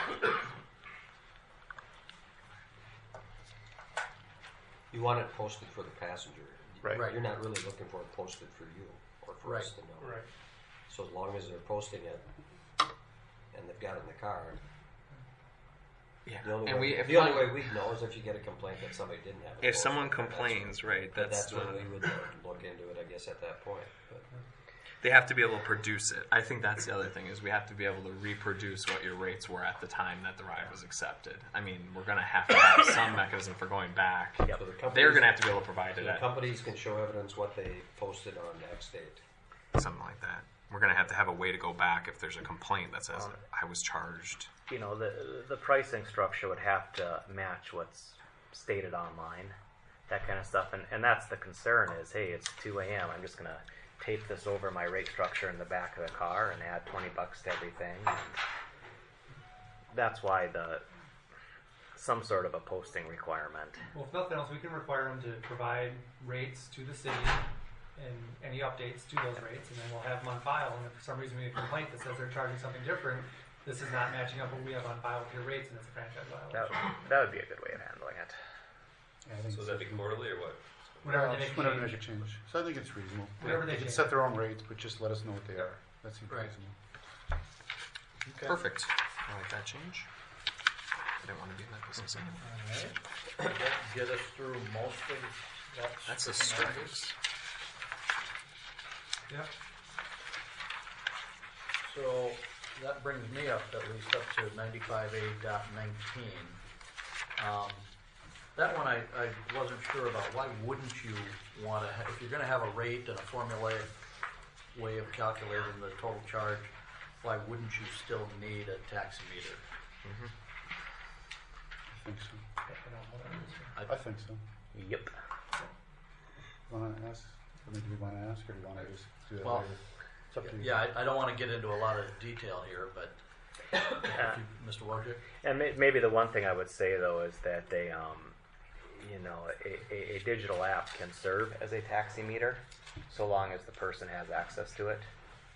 You want it posted for the passenger. Right. Right. You're not really looking for it posted for you or for us to know. Right. So as long as they're posting it and they've got it in the car, Yeah. the only, And way, we, if the only one- way we'd know is if you get a complaint that somebody didn't have it. if posted. someone That's complains, right? when- That's That's the, when we would uh, look into it, I guess, at that point. But they have to be able to produce it. I think that's the other thing is we have to be able to reproduce what your rates were at the time that the ride was accepted. I mean, we're going to have to have some mechanism for going back. so the companies, They're going to have to be able to provide so it the at companies can show evidence what they posted on X date. something like that. We're going to have to have a way to go back if there's a complaint that says I was charged. You know, the the pricing structure would have to match what's stated online, that kind of stuff. And, and that's the concern is, hey, it's two a.m. I'm just going to tape this over my rate structure in the back of the car and add twenty bucks to everything. And that's why the some sort of a posting requirement. Well, if nothing else, we can require them to provide rates to the city and any updates to those rates, and then we'll have them on file. And if for some reason we have a complaint that says they're charging something different, this is not matching up what we have on file with your rates, and it's a franchise That violation. would, that would be a good way of handling it. Yeah, I think So it's- would that be quarterly or what? Whenever Well, they just make whenever they change. make a change. So I think it's reasonable. Whenever they can change. set their own rates, but just let us know what they are. That seems Right. reasonable. Okay. Perfect. I like that change. I didn't want to be in that business anymore. All right. That get us through most of that. That's a stricken stretch. language. Yep. So that brings me up, at least up to ninety-five A dot nineteen. Um, that one I, I wasn't sure about. Why wouldn't you want to, if you're going to have a rate and a formulaic way of calculating the total charge, why wouldn't you still need a taximeter? I think so. I don't know what that is. I think so. Yep. Want to ask? I mean, do we want to ask, or do you want to just do that Well, later? It's up to you. Yeah, I, I don't want to get into a lot of detail here, but if you, Mister Wojcik? And may, maybe the one thing I would say though is that they, um, you know, a, a, a digital app can serve as a taximeter, so long as the person has access to it.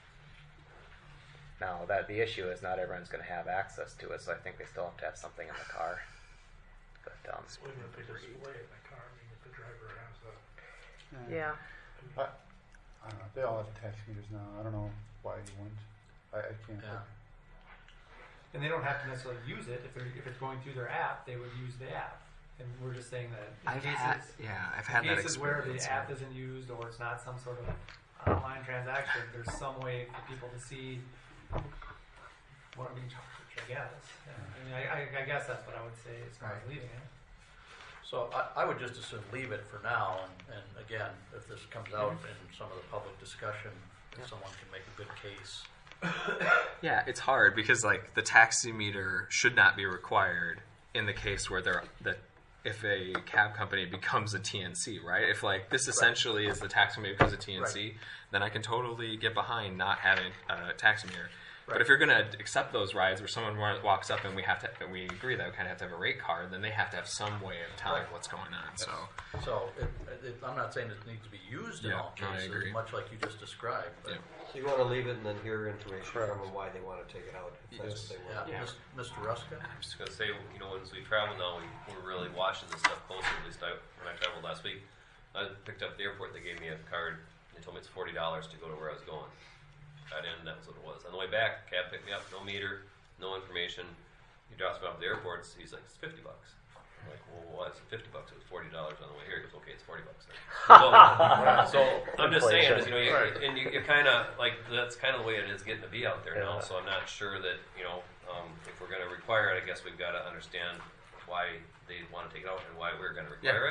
Now, that the issue is not everyone's going to have access to it, so I think they still have to have something in the car. But um, Even if they display it in the car, I mean, if the driver has a, yeah, I, I don't know. They all have tax meters now. I don't know why you wouldn't. I, I can't. Yeah. And they don't have to necessarily use it. If they're if it's going through their app, they would use the app. And we're just saying that in I've cases, had, yeah, I've had in that cases where the experience. app isn't used or it's not some sort of online transaction, there's some way for people to see what I'm being charged, I guess. Yeah. I mean, I, I, I guess that's what I would say as far as leaving it. So I, I would just as soon leave it for now, and, and again, if this comes out in some of the public discussion, if someone can make a good case. Yeah, it's hard because like the taximeter should not be required in the case where they're that if a cab company becomes a T N C, right? If like this essentially is the taximeter becomes a T N C, Right. then I can totally get behind not having a taximeter. Right. But if you're going to accept those rides where someone wa- walks up and we have to, and we agree that we kind of have to have a rate card, then they have to have some way of telling Right. what's going on. So So it, it, I'm not saying it needs to be used in Yeah, all no, I cases, agree. much like you just described. But Yeah. So you want to leave it and then hear information from them why they want to take it out, if that's what they yeah, want. Yeah. Mis- Mister Ruska? I'm just gonna say, you know, as we travel now, we, we're really watching this stuff closely. At least I, when I traveled last week, I picked up at the airport. They gave me a card. They told me it's forty dollars to go to where I was going. Got in, that was what it was. On the way back, cab picked me up, no meter, no information. He drops me off at the airport. He's like, it's fifty bucks. I'm like, well, why is it fifty bucks? It was forty dollars on the way here. He goes, okay, it's forty bucks then. So, so I'm just saying, is, you know, you, and you, you kind of like that's kind of the way it is getting to be out there now. Yeah. So I'm not sure that you know um, if we're going to require it. I guess we've got to understand why they want to take it out and why we're going to require it.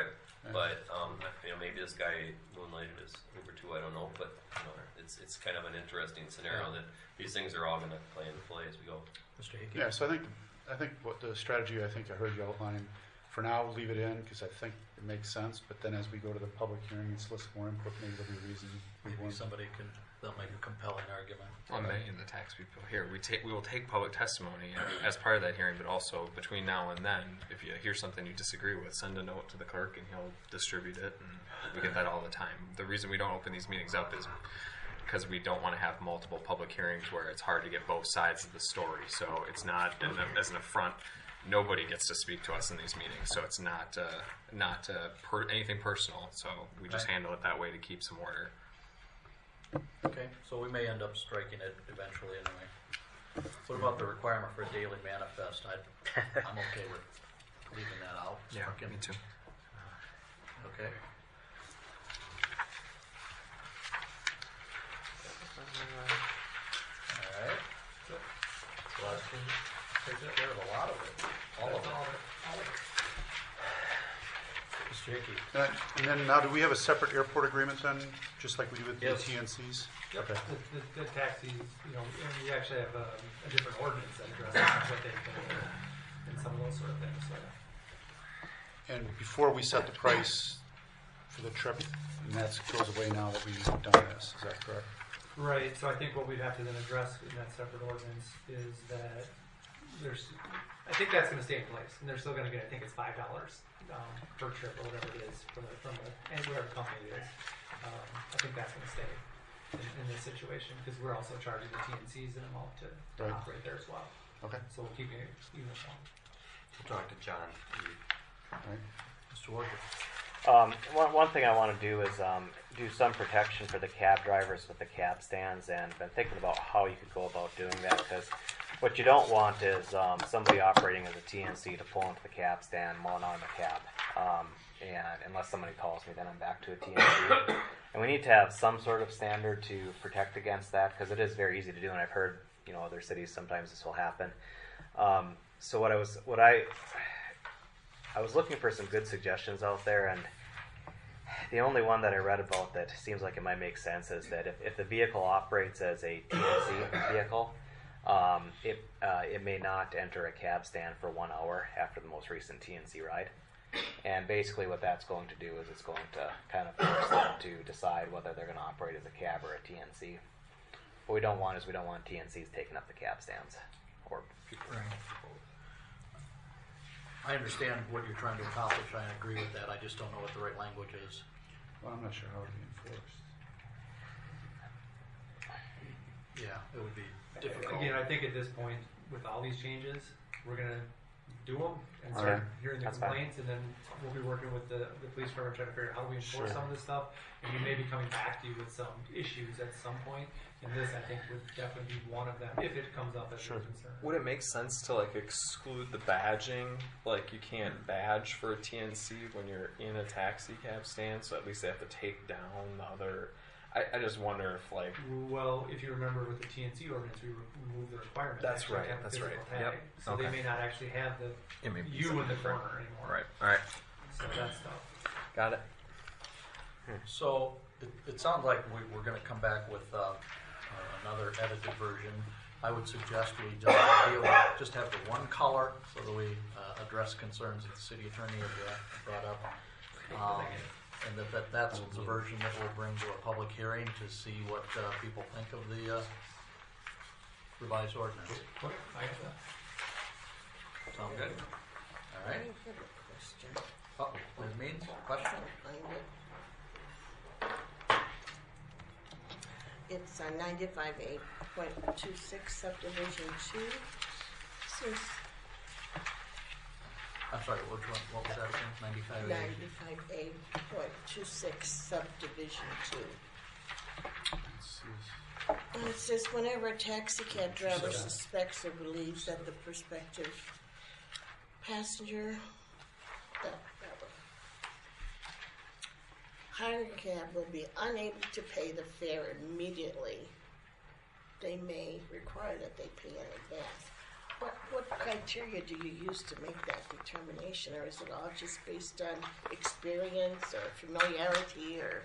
But um, you know, maybe this guy moonlighted as Uber too. I don't know, but you know, it's it's kind of an interesting scenario that these things are all going to play into play as we go. Mister Hickey? Yeah, so I think, I think what the strategy I think I heard you outline, for now, leave it in, because I think it makes sense, but then as we go to the public hearing and solicit more input, maybe there'll be a reason. we Maybe want- somebody can, they'll make a compelling argument. Well, May and the tax people here, we take we will take public testimony as part of that hearing, but also between now and then, if you hear something you disagree with, send a note to the clerk and he'll distribute it. And we get that all the time. The reason we don't open these meetings up is because we don't want to have multiple public hearings where it's hard to get both sides of the story. So it's not an, as an affront. Nobody gets to speak to us in these meetings, so it's not uh, not uh, per, anything personal. So we just Okay. handle it that way to keep some order. Okay, so we may end up striking it eventually anyway. What about the requirement for a daily manifest? I, I'm okay with leaving that out. Striking. me too. Okay. All right. So that's, take care of a lot of it. All of it. Mister Hickey? Uh, And then now, do we have a separate airport agreement then, just like we do with the Yes. T N Cs? Yep. Okay. The, the, the taxis, you know, and we actually have a, a different ordinance that addresses what they can do and some of those sort of things. So. And before we set the price for the trip, and that goes away now that we've done this, is that correct? Right. So I think what we'd have to then address in that separate ordinance is that there's, I think that's going to stay in place, and they're still going to get, I think it's five dollars um, per trip or whatever it is from the, from the, and whatever company it is. Um, I think that's going to stay in, in this situation because we're also charging the T N Cs an amount to, to Right. operate there as well. Okay. So we're keeping it uniform. We'll talk to John. All right. Mister Warder? Um, one, one thing I want to do is um, do some protection for the cab drivers with the cab stands, and been thinking about how you could go about doing that, because what you don't want is um, somebody operating as a T N C to pull into the cab stand, mulling on the cab. Um, and unless somebody calls me, then I'm back to a T N C. And we need to have some sort of standard to protect against that, because it is very easy to do, and I've heard, you know, other cities sometimes this will happen. Um, so what I was, what I, I was looking for some good suggestions out there, and the only one that I read about that seems like it might make sense is that if, if the vehicle operates as a T N C vehicle, um, it uh, it may not enter a cab stand for one hour after the most recent T N C ride. And basically what that's going to do is it's going to kind of force them to decide whether they're going to operate as a cab or a T N C. What we don't want is we don't want T N Cs taking up the cab stands. Or Right. I understand what you're trying to accomplish. I agree with that. I just don't know what the right language is. Well, I'm not sure how it would be enforced. Yeah, it would be difficult. Again, I think at this point, with all these changes, we're gonna do them and start Alright, hearing the that's fine. complaints, and then we'll be working with the, the police department trying to figure out how do we enforce Sure. some of this stuff. And we may be coming back to you with some issues at some point, and this, I think, would definitely be one of them if it comes up as Sure. a concern. Would it make sense to like exclude the badging? Like you can't badge for a T N C when you're in a taxi cab stand, so at least they have to take down the other. I, I just wonder if like Well, if you remember with the T N C ordinance, we re- removed the requirement. to That's actually right, have a that's physical right. tag. Yep. So Okay. they may not actually have the It may be you in the something corner anymore. right. All right. So that's stuff. Got it. So it, it sounds like we, we're going to come back with uh, uh, another edited version. I would suggest we just deal with, just have the one color so that we uh, address concerns that the city attorney had uh, brought up. Um, and that, that that's the version that we'll bring to a public hearing to see what uh, people think of the uh, revised ordinance. What? I got that. Sound good? All right. I have a question. Oh, Liz Means, question? Find it. It's uh, ninety-five eight point two six subdivision two. Says I'm sorry, which one, what was that again? Ninety-five A? ninety-five eight point two six subdivision two. And it says whenever a taxi cab driver suspects or believes that the prospective passenger that, that one, hiring a cab will be unable to pay the fare immediately, they may require that they pay in advance. What, what criteria do you use to make that determination, or is it all just based on experience or familiarity, or?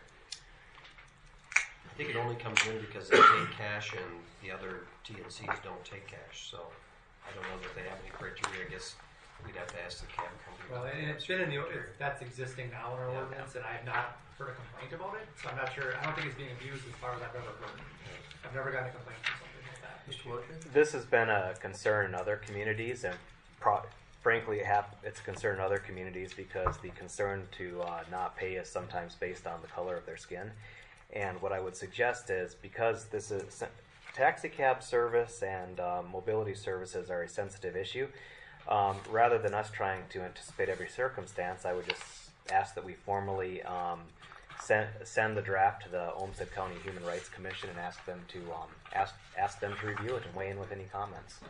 I think it only comes in because they take cash and the other T N Cs don't take cash, so I don't know that they have any criteria. I guess we'd have to ask the cab company. Well, and it's been in the, it's, that's existing now in our Yeah. ordinance, and I have not heard a complaint about it, so I'm not sure, I don't think it's being abused as far as I've ever heard. I've never gotten a complaint from something like that. Mister Wiltshire? This has been a concern in other communities, and pro- frankly, it hap- it's a concern in other communities because the concern to uh, not pay is sometimes based on the color of their skin. And what I would suggest is, because this is taxi cab service and um, mobility services are a sensitive issue, um, rather than us trying to anticipate every circumstance, I would just ask that we formally um, send send the draft to the Olmsted County Human Rights Commission and ask them to um, ask ask them to review it and weigh in with any comments.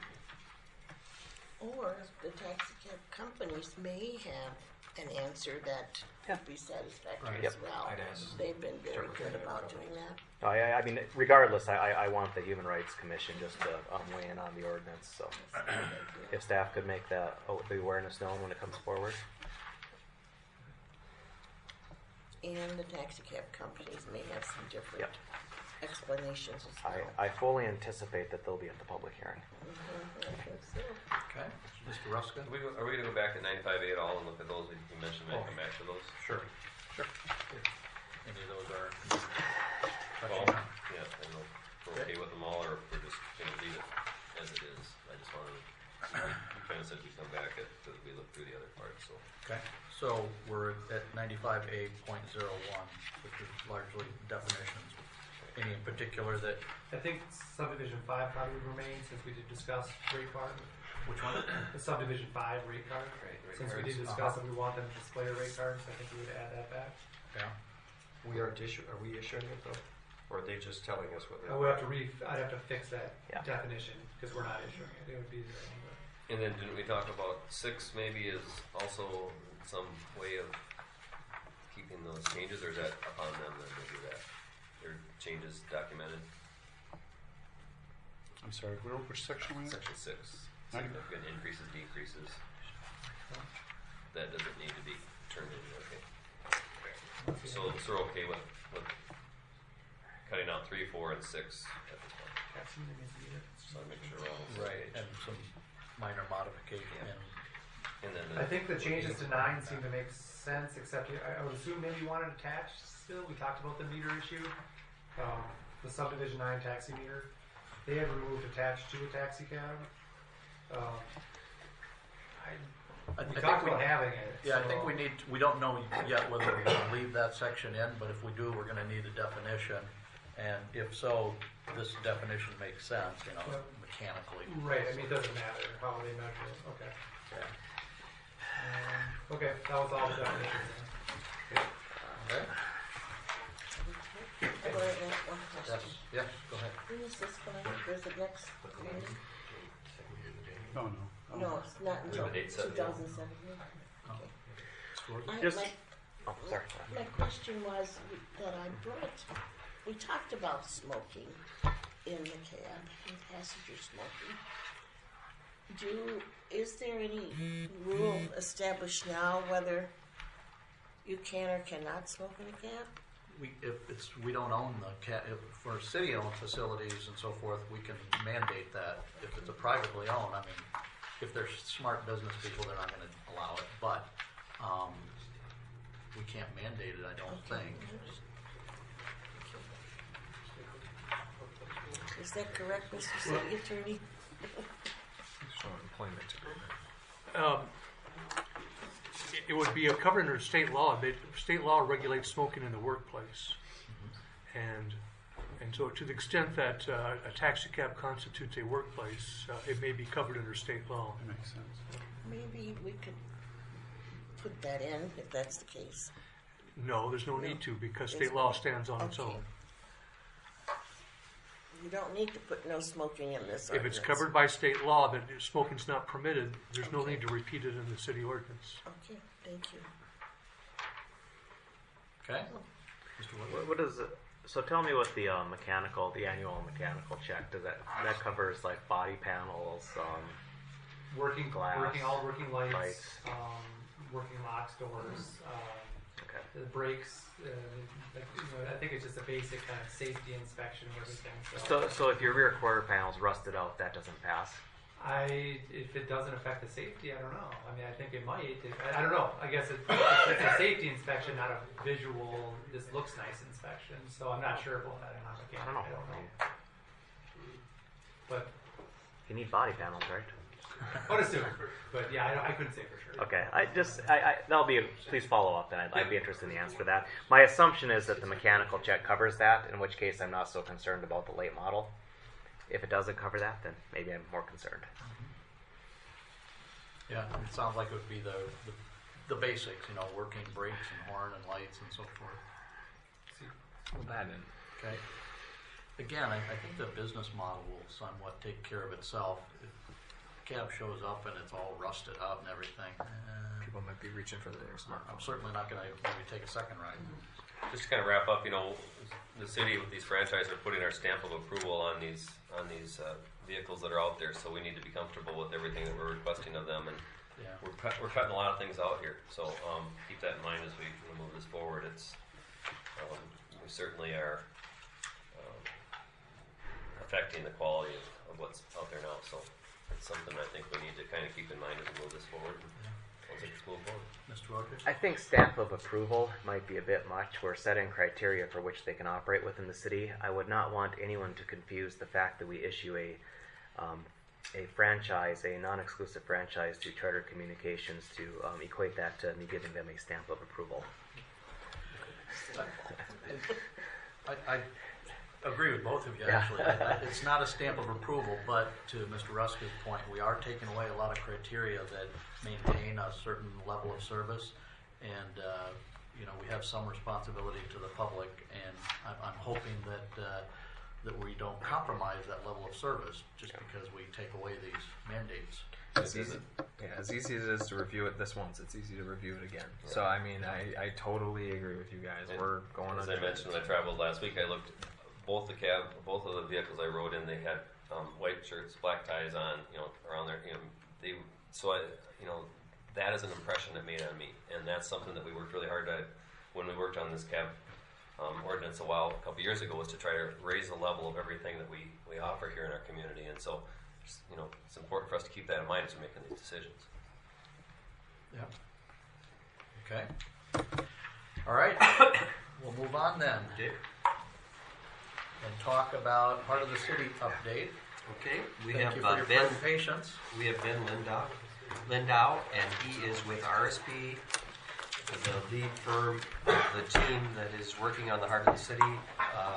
Or the taxi cab companies may have an answer that would be satisfactory Right. as well. I'd ask. They've been very good about doing that. No, I, I mean, regardless, I, I I want the Human Rights Commission just to um, weigh in on the ordinance. So, if staff could make that oh, the awareness known when it comes forward. And the taxi cab companies may have some different Yep. explanations as I, well. I fully anticipate that they'll be at the public hearing. Mhm, I think so. Okay. Mister Ruska? Are we, are we going to go back to ninety-five A at all and look at those? You mentioned, maybe come back to those? Sure. Sure. Any of those are. Well, yeah, I don't know if we're okay with them all or if we're just going to leave it as it is. I just wanted to, you kind of said we come back at, because we looked through the other parts, so. Okay, so we're at ninety-five A point zero one, which is largely definitions. Any in particular that, I think subdivision five probably would remain, since we did discuss rate card. which one? The subdivision five rate card, Right, rate since we did cards. discuss that we want them to display a rate card, so I think we would add that back. Yeah. We aren't issue, are we issuing it though? Or are they just telling us what they're? I would have to re, I'd have to fix that Yeah. definition, because we're not issuing it, it would be, uh, And then didn't we talk about six maybe is also some way of keeping those changes, or is that upon them that they do that? Their changes documented? I'm sorry, where, which section were you in? Section six, Ninety- significant increases, decreases. That doesn't need to be turned in, okay. So, so we're okay with, with cutting out three, four, and six at this point. So I make sure we're all on the same Right, page. and some minor modification in. And then I think the changes to nine seem to make sense, except I, I would assume maybe you want it attached still. We talked about the meter issue. Um, the subdivision nine taxi meter. They have removed attached to a taxi cab. Um, I, I- we I talked think about we- having it. Yeah, I so- think we need, we don't know yet whether we're gonna leave that section in, but if we do, we're gonna need a definition. And if so, this definition makes sense, you know, mechanically. Right, I mean, it doesn't matter how they measure it. Okay. Yeah. Um, okay, that was all the definitions. Okay? I want to ask one Yes, question. yes, go ahead. When is this going, is it next meeting? No, no. No, it's not until have a date set, two yeah. thousand seventeen. Okay. I- Just- my- Oh, sorry. My question was that I brought, we talked about smoking in the cab, and passenger smoking. Do, is there any rule established now whether you can or cannot smoke in a cab? We, if it's, we don't own the ca, if, for city-owned facilities and so forth, we can mandate that. If it's a privately owned, I mean, if they're smart business people, they're not gonna allow it, but, um, we can't mandate it, I don't think. Is that correct, Mister City Attorney? Um, it- it would be covered under state law. They, state law regulates smoking in the workplace. And, and so to the extent that uh, a taxi cab constitutes a workplace, uh, it may be covered under state law. That makes sense. Maybe we could put that in if that's the case. No, there's no need to, because state law stands on its Okay. own. You don't need to put no smoking in this If it's ordinance. covered by state law that smoking's not permitted, there's no need to repeat it in the city ordinance. Okay, thank you. Okay? Mister Woodward? What, what is it? So tell me what the uh, mechanical, the annual mechanical check, does that, that covers like body panels, um, Working, glass, working, all working lights, lights. Um, working locks, doors, um, okay. the brakes. Uh, like, you know, I think it's just a basic kind of safety inspection of everything. So, so if your rear quarter panel's rusted out, that doesn't pass? I, if it doesn't affect the safety, I don't know. I mean, I think it might. If, I, I don't know. I guess it, it's a safety inspection, not a visual, this looks nice inspection. So I'm not sure about that. I'm not, I don't know. I don't know. But You need body panels, right? I would assume. But yeah, I, I couldn't say for sure. Okay, I just, I, I that'll be, a, please follow up, and I'd, I'd be interested in the answer to that. My assumption is that the mechanical check covers that, in which case I'm not so concerned about the late model. If it doesn't cover that, then maybe I'm more concerned. Yeah, it sounds like it would be the, the, the basics, you know, working brakes and horn and lights and so forth. Well, that in. Okay. Again, I, I think the business model will somewhat take care of itself. If cab shows up and it's all rusted out and everything, eh, People might be reaching for their I'm smartphone. certainly not going to maybe take a second ride. Just to kind of wrap up, you know, the city with these franchises are putting our stamp of approval on these on these uh, vehicles that are out there. So we need to be comfortable with everything that we're requesting of them, and Yeah. we're cut, we're cutting a lot of things out here. So um, keep that in mind as we move this forward. It's um, we certainly are um, affecting the quality of, of what's out there now. So it's something I think we need to kind of keep in mind as we move this forward. I'll take this move forward. Mister Rodriguez? I think stamp of approval might be a bit much. We're setting criteria for which they can operate within the city. I would not want anyone to confuse the fact that we issue a um, a franchise, a non-exclusive franchise to Charter Communications to um, equate that to me giving them a stamp of approval. I, I agree with both of you, Yeah. actually. I- I- It's not a stamp of approval, but to Mister Ruska's point, we are taking away a lot of criteria that maintain a certain level of service. And, uh, you know, we have some responsibility to the public, and I'm, I'm hoping that, uh, that we don't compromise that level of service just because we take away these mandates. As easy, yeah, as easy as it is to review it this once, it's easy to review it again. So I mean, I, I totally agree with you guys. And We're going As on. I mentioned when I traveled last week, I looked both the cab, both of the vehicles I rode in. They had um, white shirts, black ties on, you know, around there. You know, they so I, you know, that is an impression it made on me, and that's something that we worked really hard at when we worked on this cab um, ordinance a while, a couple years ago, was to try to raise the level of everything that we we offer here in our community, and so. You know, it's important for us to keep that in mind as we're making these decisions. Yeah. Okay. All right. We'll move on then. Okay. And talk about Heart of the City update. Okay. We Thank have you for uh, your Ben. patience. We have Ben Lindau, Lindau, and he is with R S P, the lead firm, the team that is working on the Heart of the City uh,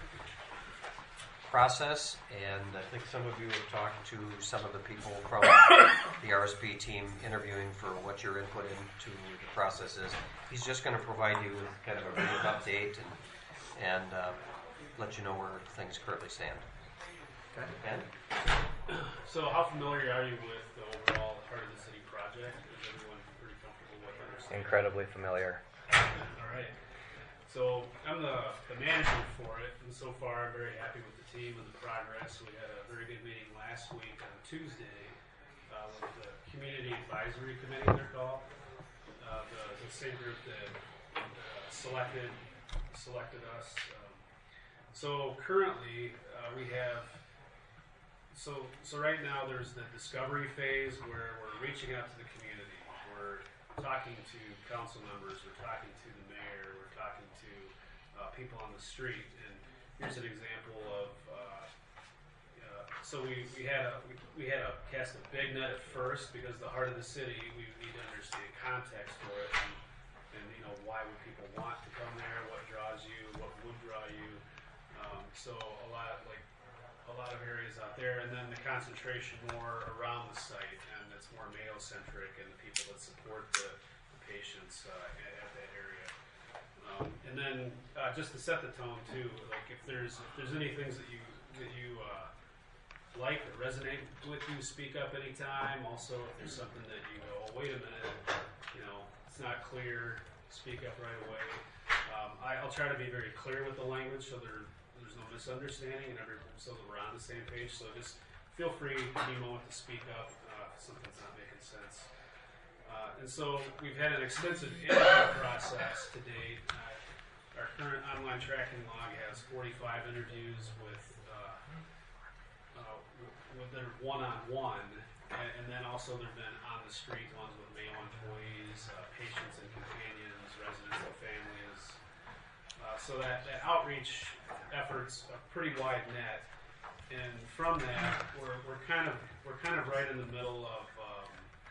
process. And I think some of you have talked to some of the people from the R S P team interviewing for what your input into the process is. He's just going to provide you with kind of a brief update and, and uh, let you know where things currently stand. Okay. Ben? So how familiar are you with the overall Heart of the City project? Is everyone pretty comfortable with understanding? Incredibly familiar. All right. So I'm the, the manager for it, and so far I'm very happy with the team and the progress. We had a very good meeting last week on Tuesday uh, with the Community Advisory Committee, they're called. Uh, the, the same group that uh, selected selected us. Um, so currently uh, we have So, so right now there's the discovery phase where we're reaching out to the community. We're talking to council members. We're talking to the mayor. We're talking to uh, people on the street. And here's an example of. Uh, uh, so we, we had a we, we had to cast a big net at first because the Heart of the City. We need to understand context for it, and, and you know why would people want to come there? What draws you? What would draw you? Um, so a lot like. a lot of areas out there, and then the concentration more around the site, and it's more Mayo-centric, and the people that support the, the patients uh, at, at that area. Um, and then uh, just to set the tone too, like if there's if there's any things that you that you uh, like that resonate with you, speak up anytime. Also, if there's something that you go, oh, wait a minute, you know, it's not clear, speak up right away. Um, I, I'll try to be very clear with the language so there, there's no misunderstanding and every, so that we're on the same page. So just feel free any moment to speak up uh, if something's not making sense. Uh, and so we've had an extensive interview process to date. Uh, our current online tracking log has forty-five interviews with uh, uh, with their one-on-one, and, and then also there've been on-the-street ones with Mayo employees, uh, patients and companions, residents and families. Uh, so that, that outreach effort's a pretty wide net, and from that we're, we're kind of we're kind of right in the middle of um,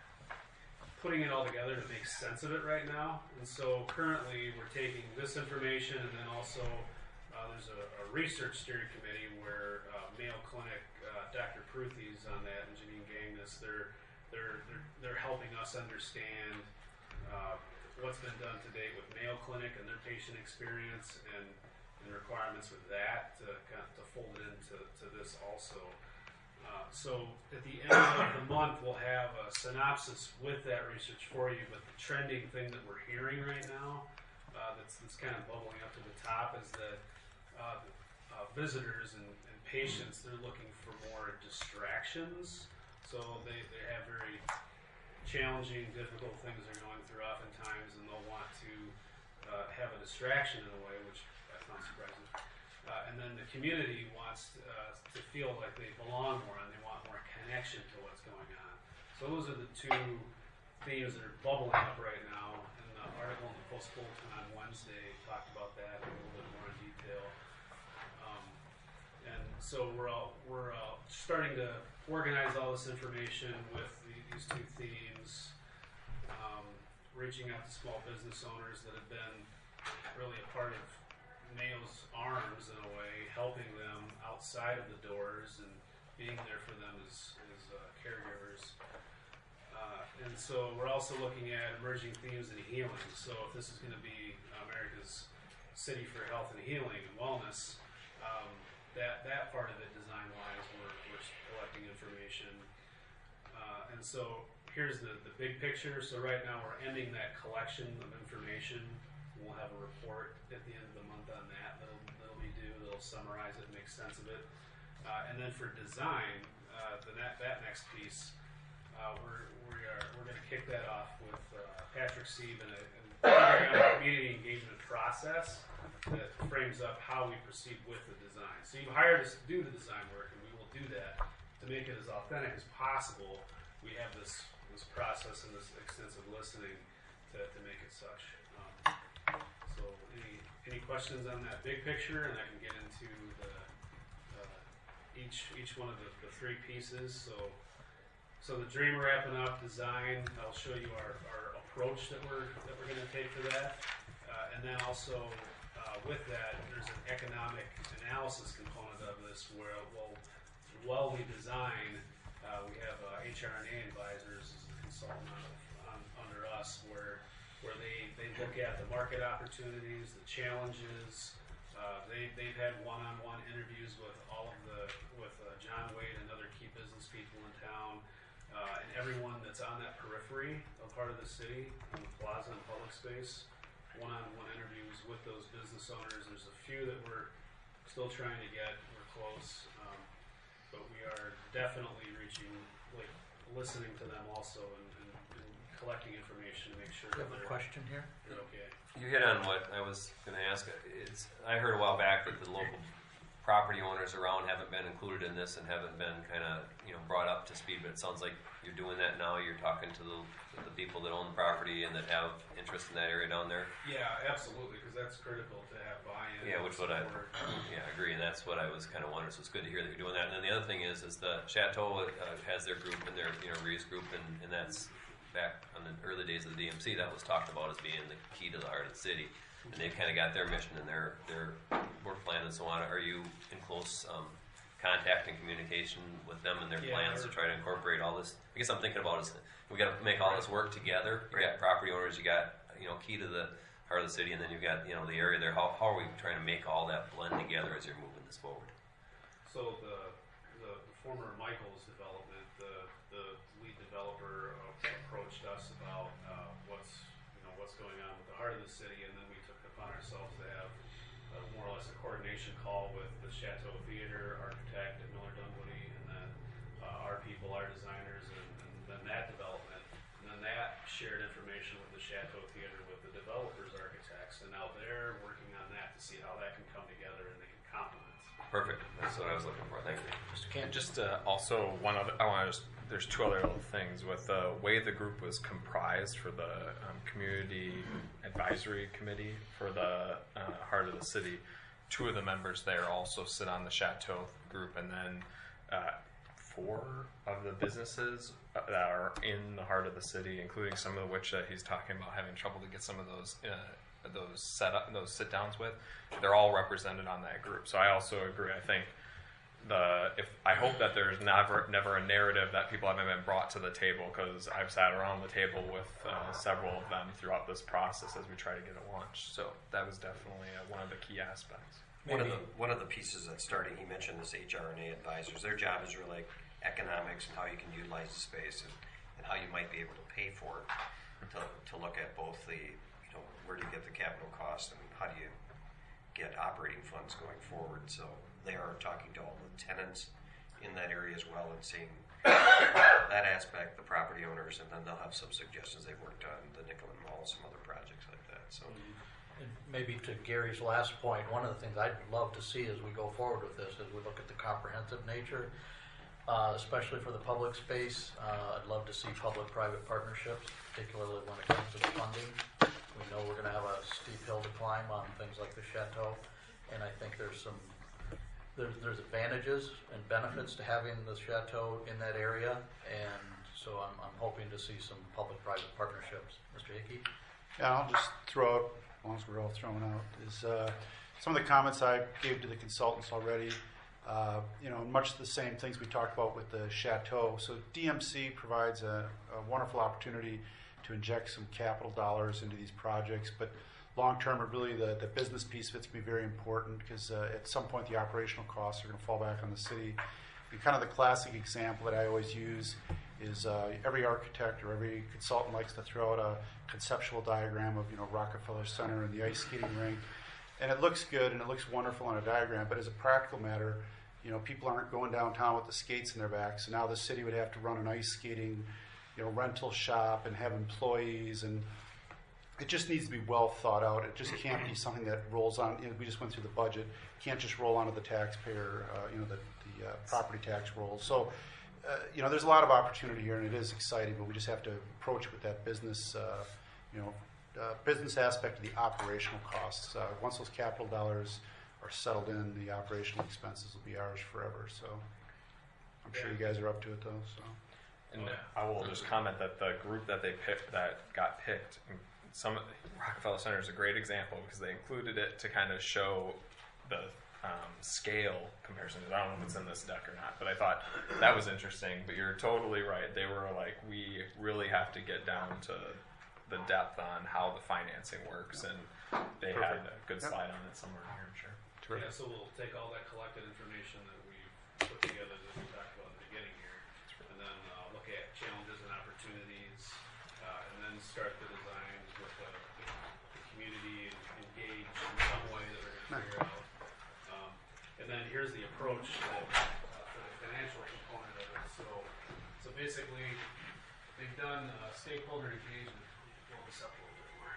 putting it all together to make sense of it right now. And so currently we're taking this information, and then also uh, there's a, a research steering committee where uh, Mayo Clinic, uh, Doctor Pruthy's on that, and Janine Gangness, they're they're they're, they're helping us understand uh, what's been done to date with Mayo Clinic and their patient experience, and, and requirements with that to kind of, to fold it into to this also. Uh, so at the end of the month, we'll have a synopsis with that research for you. But the trending thing that we're hearing right now, uh, that's, that's kind of bubbling up to the top, is that uh, uh, visitors and, and patients, they're looking for more distractions. So they, they have very challenging, difficult things they're going through oftentimes, and they'll want to uh, have a distraction in a way, which I found surprising. Uh, and then the community wants to, uh, to feel like they belong more, and they want more connection to what's going on. So those are the two themes that are bubbling up right now. And the article in the Post Bulletin on Wednesday talked about that in a little bit more in detail. Um, and so we're all, we're uh, starting to organize all this information with the, these two themes, um, reaching out to small business owners that have been really a part of Mayo's arms in a way, helping them outside of the doors and being there for them as, as uh, caregivers. Uh, and so we're also looking at emerging themes in healing. So if this is going to be America's city for health and healing and wellness, um, that, that part of it design-wise, we're, we're collecting information. Uh, and so here's the, the big picture. So right now we're ending that collection of information. We'll have a report at the end of the month on that that'll, that'll be due. They'll summarize it, make sense of it. Uh, and then for design, uh, the that, that next piece, uh, we're we are we're going to kick that off with uh, Patrick Sieb and a, and a community engagement process that frames up how we proceed with the design. So you've hired us to do the design work, and we will do that to make it as authentic as possible. We have this this process and this extensive listening to, to make it such. Um, So any any questions on that big picture, and I can get into the uh, each each one of the, the three pieces. So so the dream wrapping up design. I'll show you our, our approach that we're that we're going to take for that, uh, and then also uh, with that, there's an economic analysis component of this where well while we design, uh, we have uh, H R and A advisors as a consultant on, on, under us where. where they, they look at the market opportunities, the challenges. Uh, they, they've had one-on-one interviews with all of the, with uh, John Wade and other key business people in town, uh, and everyone that's on that periphery of part of the city, in the plaza and public space, one-on-one interviews with those business owners. There's a few that we're still trying to get, we're close, um, but we are definitely reaching, like, listening to them also, and, and, and collecting information to make sure Do you that have a they're, question here? they're okay. You hit on what I was going to ask. It's, I heard a while back that the local property owners around haven't been included in this and haven't been kind of, you know, brought up to speed, but it sounds like you're doing that now. You're talking to the, the people that own the property and that have interest in that area down there. Yeah, absolutely, because that's critical to have buy-in. Yeah, which what I, support. yeah, I agree, and that's what I was kind of wondering. So it's good to hear that you're doing that. And then the other thing is, is the Chateau uh, has their group and their, you know, Reeves group, and, and that's back on the early days of the D M C. That was talked about as being the key to the heart of the city, and they've kind of got their mission and their their work plan and so on. Are you in close um, contact and communication with them and their Yeah, plans to they're- try to incorporate all this? I guess I'm thinking about is we got to make all this work together. You got property owners, you got, you know, key to the heart of the city, and then you've got, you know, the area there. How, how are we trying to make all that blend together as you're moving this forward? So the, the the former Michaels development, the the lead developer uh, approached us about uh, what's you know what's going on with the heart of the city, and then we took it upon ourselves coordination call with the Chateau Theater architect at Miller Dunwoody, and then uh, our people, our designers, and, and then that development, and then that shared information with the Chateau Theater with the developers, architects, and now they're working on that to see how that can come together and they can complement. Perfect. That's what I was looking for. Thank you. And just uh, also one other, I want to just, there's two other little things. With the way the group was comprised for the um, Community Advisory Committee for the uh, Heart of the City, two of the members there also sit on the Chateau group, and then uh, four of the businesses uh, that are in the heart of the city, including some of which uh, he's talking about having trouble to get some of those uh, those set up, those sit downs with, they're all represented on that group. So I also agree. I think the if I hope that there's never never a narrative that people haven't been brought to the table, because I've sat around the table with uh, several of them throughout this process as we try to get it launched. So that was definitely uh, one of the key aspects. One of the one of the pieces that's starting, he mentioned this H R and A advisors. Their job is really like economics and how you can utilize the space and, and how you might be able to pay for it. To to look at both the you know where do you get the capital cost and how do you get operating funds going forward. So they are talking to all the tenants in that area as well and seeing that aspect, the property owners, and then they'll have some suggestions. They've worked on the Nicollet Mall, some other projects like that. So. And maybe to Gary's last point, one of the things I'd love to see as we go forward with this is we look at the comprehensive nature, uh, especially for the public space. Uh, I'd love to see public-private partnerships, particularly when it comes to the funding. We know we're going to have a steep hill to climb on things like the Chateau, and I think there's some there's, there's advantages and benefits to having the Chateau in that area, and so I'm, I'm hoping to see some public-private partnerships. Mister Hickey? Yeah, I'll just throw out, as long as we're all throwing out, is uh, some of the comments I gave to the consultants already. Uh, you know, much the same things we talked about with the Chateau. So D M C provides a, a wonderful opportunity to inject some capital dollars into these projects, but long term, really the, the business piece of it's going to be very important because uh, at some point the operational costs are going to fall back on the city. And kind of the classic example that I always use is uh, every architect or every consultant likes to throw out a conceptual diagram of you know Rockefeller Center and the ice skating rink, and it looks good and it looks wonderful on a diagram. But as a practical matter, you know people aren't going downtown with the skates in their back. So now the city would have to run an ice skating, you know, rental shop and have employees, and it just needs to be well thought out. It just can't be something that rolls on. You know, we just went through the budget. Can't just roll onto the taxpayer. Uh, you know, the, the uh, property tax rolls. So. Uh, you know, there's a lot of opportunity here, and it is exciting, but we just have to approach it with that business, uh, you know, uh, business aspect of the operational costs. Uh, once those capital dollars are settled in, the operational expenses will be ours forever. So I'm sure you guys are up to it, though. So. And I will just comment that the group that they picked, that got picked, some Rockefeller Center is a great example because they included it to kind of show the Um, scale comparison. I don't know if it's in this deck or not, but I thought that was interesting. But you're totally right. They were like, we really have to get down to the depth on how the financing works, and they Perfect. had a good Yep. slide on it somewhere here, I'm sure. Yeah, Terrific. so we'll take all that collected information that we've put together that we talked about in the beginning here, and then uh, look at challenges and opportunities, uh, and then start the designs with the, the, the community and engage in some way that we're going to figure out. And then here's the approach that, uh, for the financial component of it. So, so basically, they've done uh, stakeholder engagement. Pull this up a little bit more.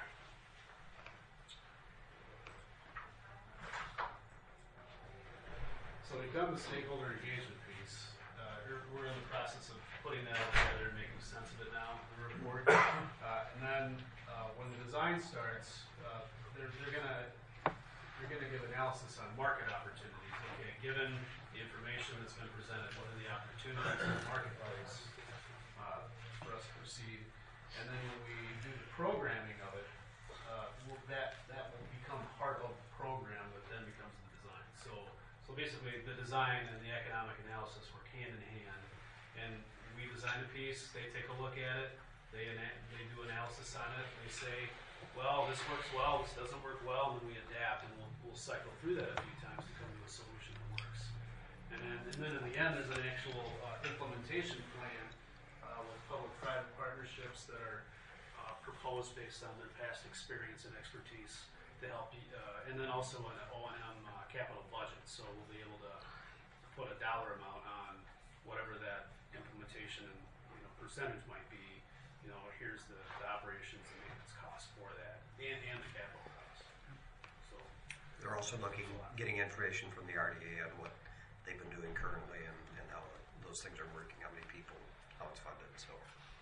So they've done the stakeholder engagement piece. Uh, we're, we're in the process of putting that all together and making sense of it now in the report. Uh, and then uh, when the design starts, uh, they're, they're going to they're going to give analysis on market opportunities. Okay, given the information that's been presented, what are the opportunities in the marketplace uh, for us to proceed? And then when we do the programming of it, uh, we'll, that that will become part of the program that then becomes the design. So, so basically, the design and the economic analysis work hand in hand. And we design a piece, they take a look at it, they ana- they do analysis on it, they say, well, this works well, this doesn't work well, and then we adapt, and we'll, we'll cycle through that a few times to come to a solution that works. And then, and then in the end, there's an actual uh, implementation plan uh, with public-private partnerships that are uh, proposed based on their past experience and expertise to to help you, uh, and then also an O and M uh, capital budget. So we'll be able to put a dollar amount on whatever that implementation and you know percentage might be. You know, here's the, the operations and maintenance costs for that, and, and the capital costs. So they're also looking, getting information from the R D A on what they've been doing currently and, and how those things are working, how many people, how it's funded. So.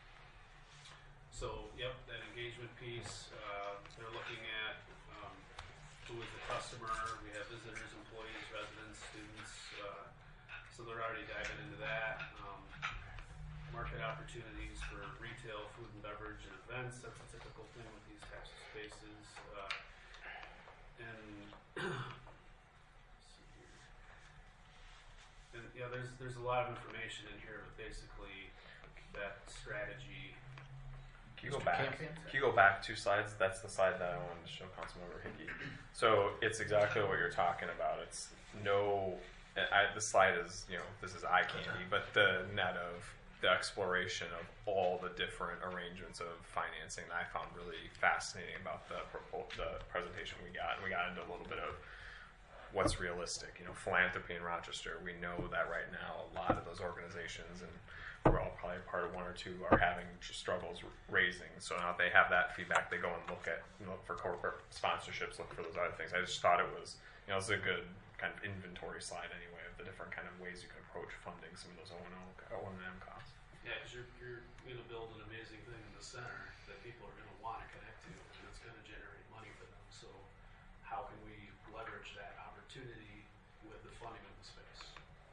So, yep, that engagement piece, uh, they're looking at um, who is the customer. We have visitors, employees, residents, students. Uh, so they're already diving into that. Um, market opportunities for retail, food and beverage, and events. That's a typical thing with these types of spaces. Uh, and let's see here. And yeah, there's there's a lot of information in here, but basically that strategy. Can you go back? Can you go back two slides? That's the slide that I wanted to show Councilmember Hickey. So it's exactly what you're talking about. It's no, I, the slide is, you know, this is eye candy, but the net of the exploration of all the different arrangements of financing that I found really fascinating about the the presentation we got. And we got into a little bit of what's realistic. You know, philanthropy in Rochester. We know that right now a lot of those organizations, and we're all probably part of one or two, are having struggles raising. So now they have that feedback. They go and look at look for corporate sponsorships, look for those other things. I just thought it was, you know, it's a good kind of inventory slide anyway of the different kind of ways you can approach funding some of those O and M costs. Yeah, because you're, you're going to build an amazing thing in the center that people are going to want to connect to, and it's going to generate money for them. So how can we leverage that opportunity with the funding of the space?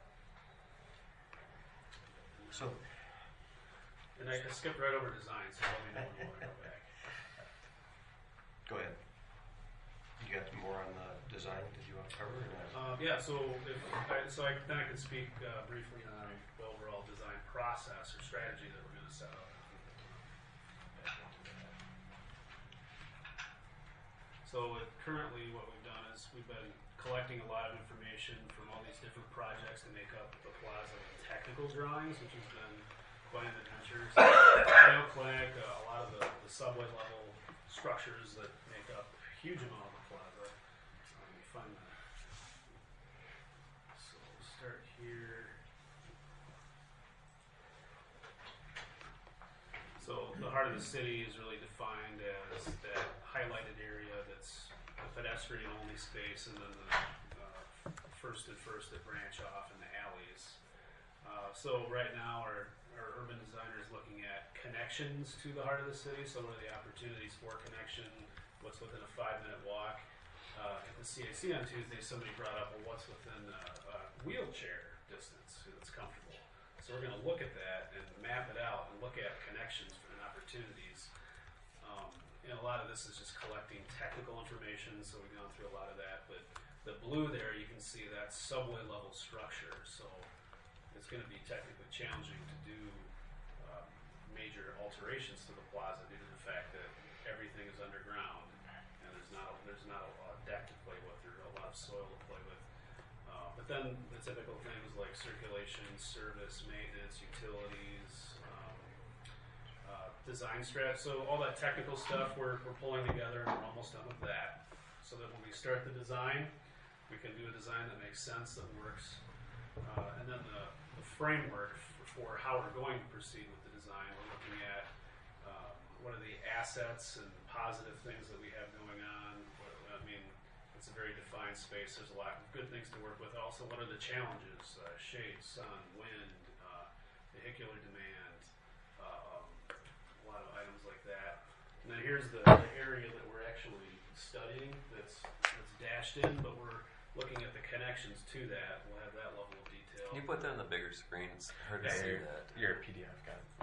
So, and I, I skipped right over design, so let me know when you want to go back. Go ahead. You got more on the design? Did you want to cover? Or not? Uh, yeah, so if I, so I, then I can speak uh, briefly on the overall design process or strategy that we're going to set up. So it, currently what we've done is we've been collecting a lot of information from all these different projects to make up the plaza technical drawings, which has been quite an adventure. So, Mayo Clinic, uh, a lot of the, the subway level structures that make up a huge amount of the plaza. Uh, let me find that. So we'll start here. So the heart of the city is really defined as that highlighted area that's a pedestrian only space, and then the uh, first and first that branch off in the alleys. Uh, so right now our, our urban designer is looking at connections to the heart of the city. So what are the opportunities for connection? What's within a five minute walk? Uh, at the C A C on Tuesday, somebody brought up, well, what's within a, a wheelchair distance that's comfortable? So we're going to look at that and map it out and look at connections and opportunities. Um, and a lot of this is just collecting technical information, so we've gone through a lot of that. But the blue there, you can see that subway level structure. So it's going to be technically challenging to do um, major alterations to the plaza due to the fact that everything is underground and there's not a, there's not a, a deck to play with, there's a lot of soil to play with. Uh, but then the typical things like circulation, service, maintenance, utilities, um, uh, design strat. So all that technical stuff we're, we're pulling together, and we're almost done with that. So that when we start the design, we can do a design that makes sense, that works. Uh, and then the, the framework for, for how we're going to proceed with the design, we're looking at uh, what are the assets and positive things that we have going on. What, I mean, it's a very defined space. There's a lot of good things to work with. Also, what are the challenges? Uh, shade, sun, wind, uh, vehicular demand, uh, um, a lot of items like that. And then here's the, the area that we're actually studying that's, that's dashed in, but we're looking at the connections to that. We'll have that level of detail. Can you put that on the bigger screen? It's hard to Yeah, see your, that. your P D F got it.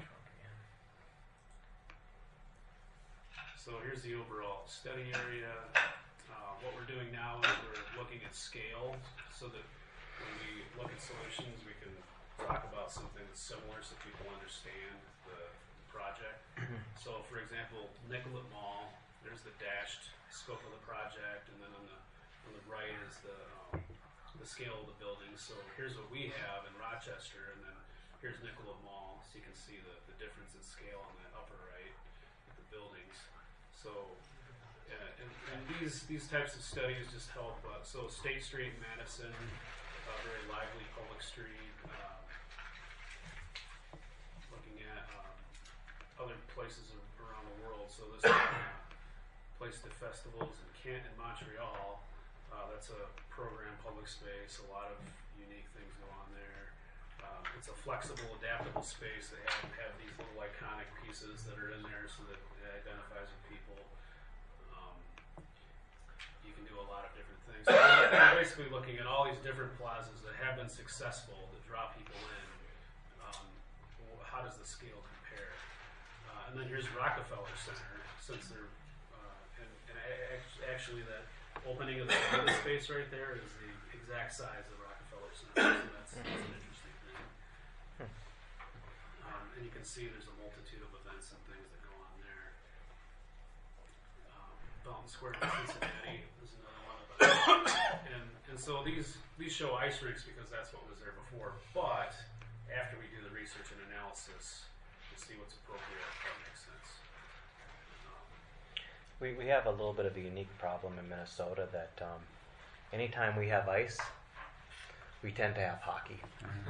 So here's the overall study area. Uh, what we're doing now is we're looking at scale so that when we look at solutions, we can talk about something that's similar so people understand the project. So for example, Nicollet Mall, there's the dashed scope of the project, and then on the on the right is the um, the scale of the building. So here's what we have in Rochester, and then here's Nicollet Mall, so you can see the, the difference in scale on that upper right with the buildings. So, uh, and, and and these these types of studies just help. Uh, so State Street, Madison, uh, very lively public street. Uh, looking at um, other places around the world. So this uh, place to festivals in Kent and Montreal. Uh, that's a program public space. A lot of unique things go on there. Uh, it's a flexible, adaptable space. They have have these little iconic pieces that are in there so that it identifies with people. Um, you can do a lot of different things. So we're we're basically looking at all these different plazas that have been successful that draw people in. Um, well, how does the scale compare? Uh, and then here's Rockefeller Center, since they're uh, and, and act- actually that opening of the, of the space right there is the exact size of Rockefeller Center. So that's, that's an interesting thing. Um, and you can see there's a multitude of events and things that go on there. Um, Fountain Square in Cincinnati is another one of them. and and so these these show ice rinks because that's what was there before. But after we do the research and analysis, we'll see what's appropriate. If that makes sense. We, we have a little bit of a unique problem in Minnesota that um, anytime we have ice, we tend to have hockey.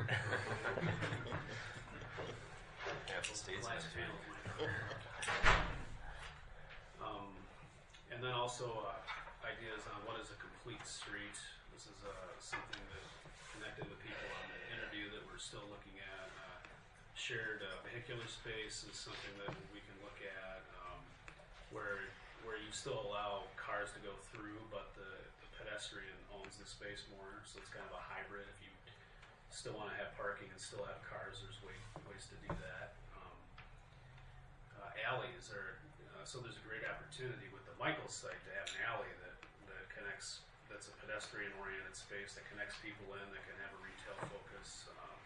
Cancel State's Last next panel. week. Um, and then also uh, ideas on what is a complete street. This is uh, something that connected with people on the interview that we're still looking at. Uh, shared uh, vehicular space is something that we can look at, um, where where you still allow cars to go through, but the, the pedestrian owns the space more. So it's kind of a hybrid. If you still want to have parking and still have cars, there's way, ways to do that. Um, uh, alleys are uh, so there's a great opportunity with the Michaels site to have an alley that, that connects. That's a pedestrian-oriented space that connects people in that can have a retail focus, um,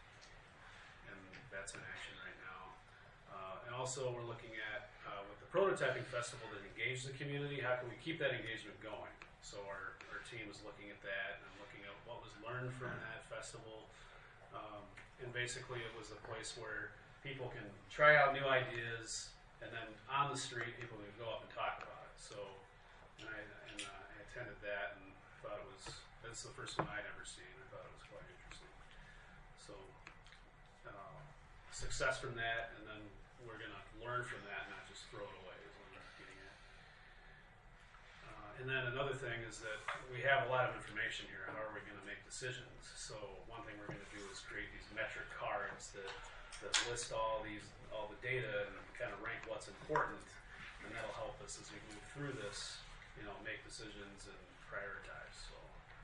and that's in action right now. Uh, and also, we're looking at uh, with the prototyping festival that engage the community. How can we keep that engagement going? So our, our team is looking at that and looking at what was learned from that festival. Um, and basically, it was a place where people can try out new ideas, and then on the street, people can go up and talk about it. So, and I, and, uh, I attended that and thought it was, that's the first one I'd ever seen. I thought it was quite interesting. So, uh, success from that, and then we're going to learn from that, not just throw it away, is what I'm getting at. Uh, and then another thing is that we have a lot of information here. How are we going to make decisions? So one thing we're going to do is create these metric cards that, that list all these all the data and kind of rank what's important, and that'll help us as we move through this, you know, make decisions and prioritize. So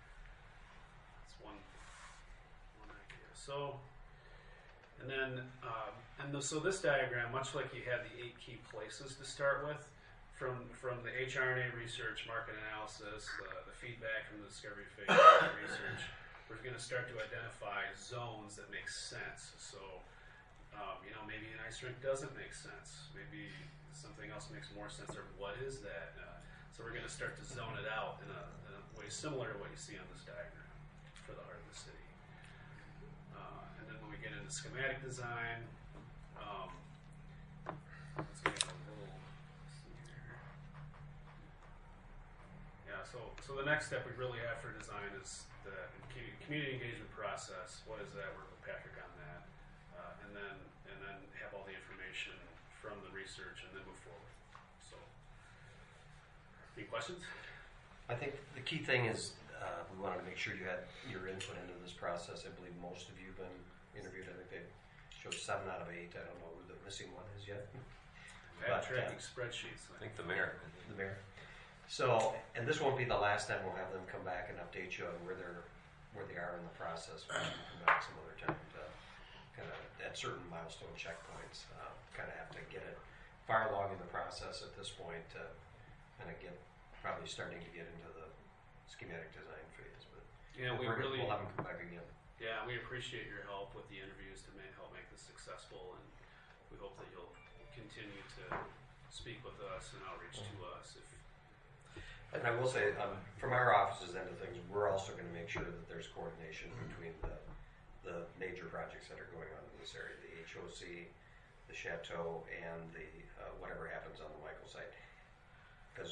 that's one one idea. So. And then, um, and the, so this diagram, much like you had the eight key places to start with, from from the H R N A research, market analysis, uh, the feedback from the discovery phase research, we're going to start to identify zones that make sense. So, um, you know, maybe an ice rink doesn't make sense. Maybe something else makes more sense, or what is that? Uh, so we're going to start to zone it out in a, in a way similar to what you see on this diagram for the heart of the city. And then when we get into schematic design, um, let's get a little, let's see here. Yeah, so, so the next step we really have for design is the community engagement process. What is that? Work with Patrick on that. Uh, and then and then have all the information from the research and then move forward. So, any questions? I think the key thing is uh, we wanted to make sure you had your input into this process. I believe most of you have been interviewed. I think they showed seven out of eight. I don't know who the missing one is yet. Bad But, tracking uh, spreadsheets. I think the mayor. The mayor. So, and this won't be the last time we'll have them come back and update you on where they're where they are in the process. We'll have them come back some other time to kind of at certain milestone checkpoints. Uh, kind of have to get it far along in the process at this point to kind of get probably starting to get into the schematic design phase. But Yeah, we we're- really- we'll have them come back again. Yeah, we appreciate your help with the interviews to make, help make this successful, and we hope that you'll continue to speak with us and outreach to us. If And I will say, um, from our office's end of things, we're also going to make sure that there's coordination between the the major projects that are going on in this area, the H O C, the Chateau, and the uh, whatever happens on the Michael site. Because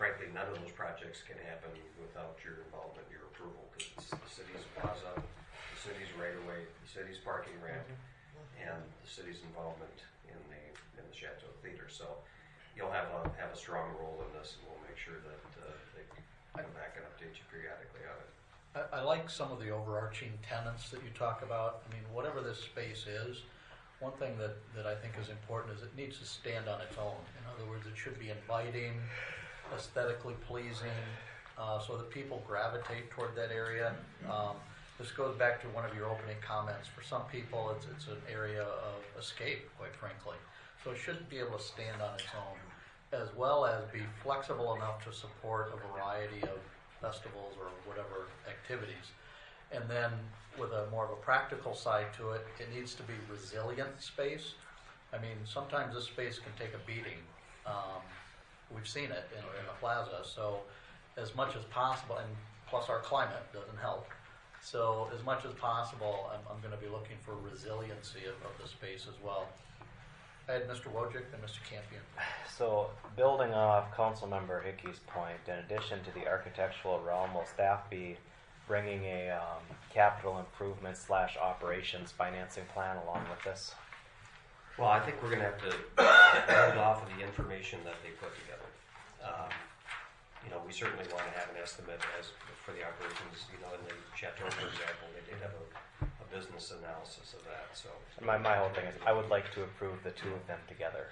frankly, none of those projects can happen without your involvement, your approval, because it's the city's plaza, the city's right of way, the city's parking ramp, and the city's involvement in the in the Chateau Theater. So you'll have a have a strong role in this, and we'll make sure that uh, they come back and update you periodically on it. I, I like some of the overarching tenets that you talk about. I mean, whatever this space is, one thing that, that I think is important is it needs to stand on its own. In other words, it should be inviting, aesthetically pleasing, uh, so that people gravitate toward that area. Um, this goes back to one of your opening comments. For some people, it's, it's an area of escape, quite frankly. So it should be able to stand on its own, as well as be flexible enough to support a variety of festivals or whatever activities. And then with a more of a practical side to it, it needs to be resilient space. I mean, sometimes this space can take a beating. Um, we've seen it in, in the plaza. So as much as possible, and plus our climate doesn't help. So as much as possible, I'm, I'm going to be looking for resiliency of, of the space as well. I had Mister Wojcik and Mister Campion. So, building off Councilmember Hickey's point, in addition to the architectural realm, will staff be bringing a um, capital improvement slash operations financing plan along with this? Well, I think we're going to have to build off of the information that they put together. Um, you know, we certainly want to have an estimate as for the operations. You know, in the Chateau, for example, they did have a, a business analysis of that. So my my whole thing is, I would like to approve the two of them together.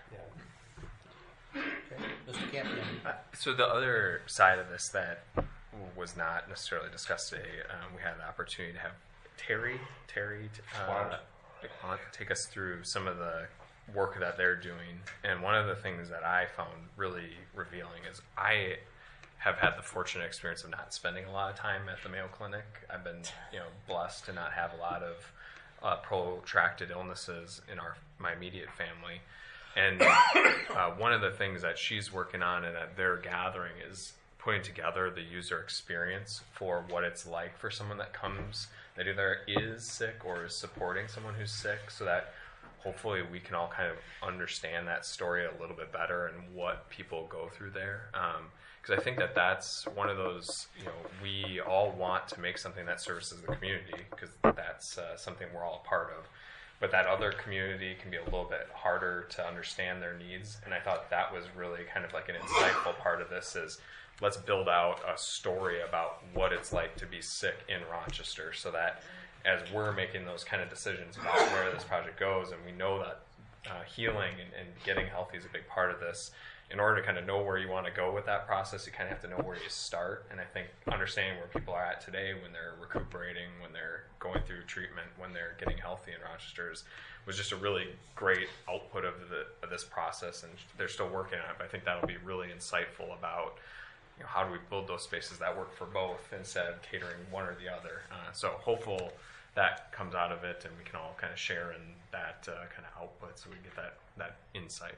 Yeah. Okay. Mister Campion. Uh, so the other side of this that was not necessarily discussed today, um, we had the opportunity to have Terry, Terry, uh, take us through some of the work that they're doing. And one of the things that I found really revealing is I have had the fortunate experience of not spending a lot of time at the Mayo Clinic. I've been, you know, blessed to not have a lot of uh, protracted illnesses in our my immediate family. And uh, one of the things that she's working on and that they're gathering is putting together the user experience for what it's like for someone that comes, that either is sick or is supporting someone who's sick, so that hopefully we can all kind of understand that story a little bit better and what people go through there. Um, because I think that that's one of those, you know, we all want to make something that services the community, because that's uh, something we're all a part of. But that other community can be a little bit harder to understand their needs. And I thought that was really kind of like an insightful part of this is, let's build out a story about what it's like to be sick in Rochester, so that as we're making those kind of decisions about where this project goes, and we know that uh, healing and, and getting healthy is a big part of this, in order to kind of know where you want to go with that process, you kind of have to know where you start. And I think understanding where people are at today when they're recuperating, when they're going through treatment, when they're getting healthy in Rochester's was just a really great output of, the, of this process. And they're still working on it, but I think that'll be really insightful about, you know, how do we build those spaces that work for both instead of catering one or the other. Uh, so hopeful that comes out of it, and we can all kind of share in that uh, kind of output, so we get that, that insight.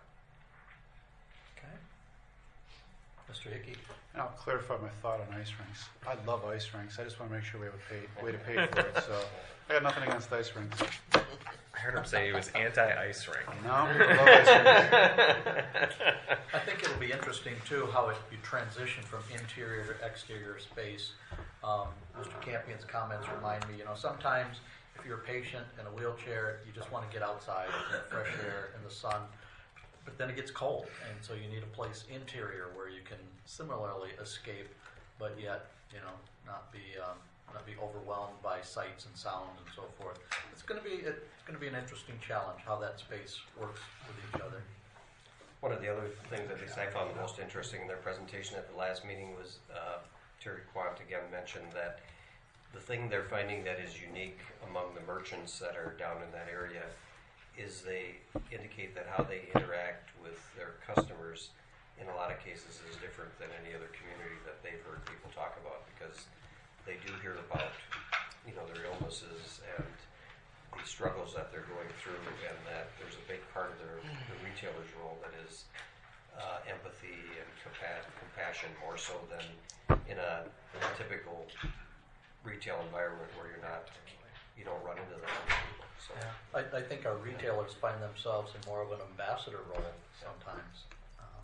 Okay. Mister Hickey. And I'll clarify my thought on ice rinks. I love ice rinks. I just want to make sure we have a pay, way to pay for it. So I got nothing against ice rinks. I heard him say he was anti-ice rink. No, I love ice rinks. I think it'll be interesting too how it, you transition from interior to exterior space. Um, Mister Campion's comments remind me, you know, sometimes if you're a patient in a wheelchair, you just want to get outside in the fresh air in the sun. But then it gets cold, and so you need a place interior where you can similarly escape, but yet, you know, not be um, not be overwhelmed by sights and sounds and so forth. It's going to be it's going to be an interesting challenge how that space works with each other. One of the other things that at least I found the most interesting in their presentation at the last meeting was uh, Terry Quant again mentioned that the thing they're finding that is unique among the merchants that are down in that area is they indicate that how they interact with their customers in a lot of cases is different than any other community that they've heard people talk about, because they do hear about, you know, their illnesses and the struggles that they're going through, and that there's a big part of their the retailer's role that is uh, empathy and compa- compassion, more so than in a, in a typical retail environment where you're not, you don't run into that many people. So. Yeah. I, I think our retailers find themselves in more of an ambassador role sometimes. Um,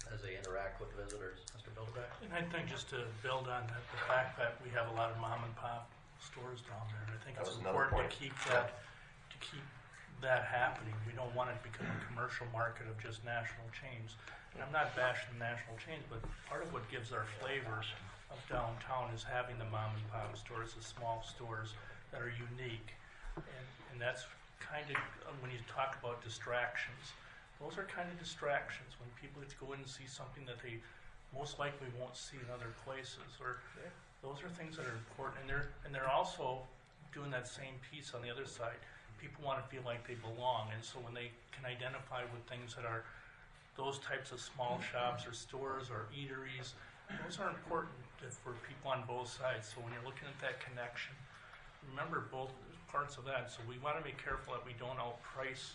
as they interact with visitors. Mister Bilderbeck? And I think just to build on that, the fact that we have a lot of mom and pop stores down there, I think That it's was another important to point. keep that, to keep that happening. We don't want it to become a commercial market of just national chains. And I'm not bashing the national chains, but part of what gives our flavor of downtown is having the mom and pop stores, the small stores that are unique. And, and that's kind of, when you talk about distractions, those are kind of distractions when people get to go in and see something that they most likely won't see in other places. Or those are things that are important, and they're and they're also doing that same piece on the other side. People want to feel like they belong, and so when they can identify with things that are those types of small shops or stores or eateries, those are important for people on both sides. So when you're looking at that connection, remember both parts of that. So we want to be careful that we don't outprice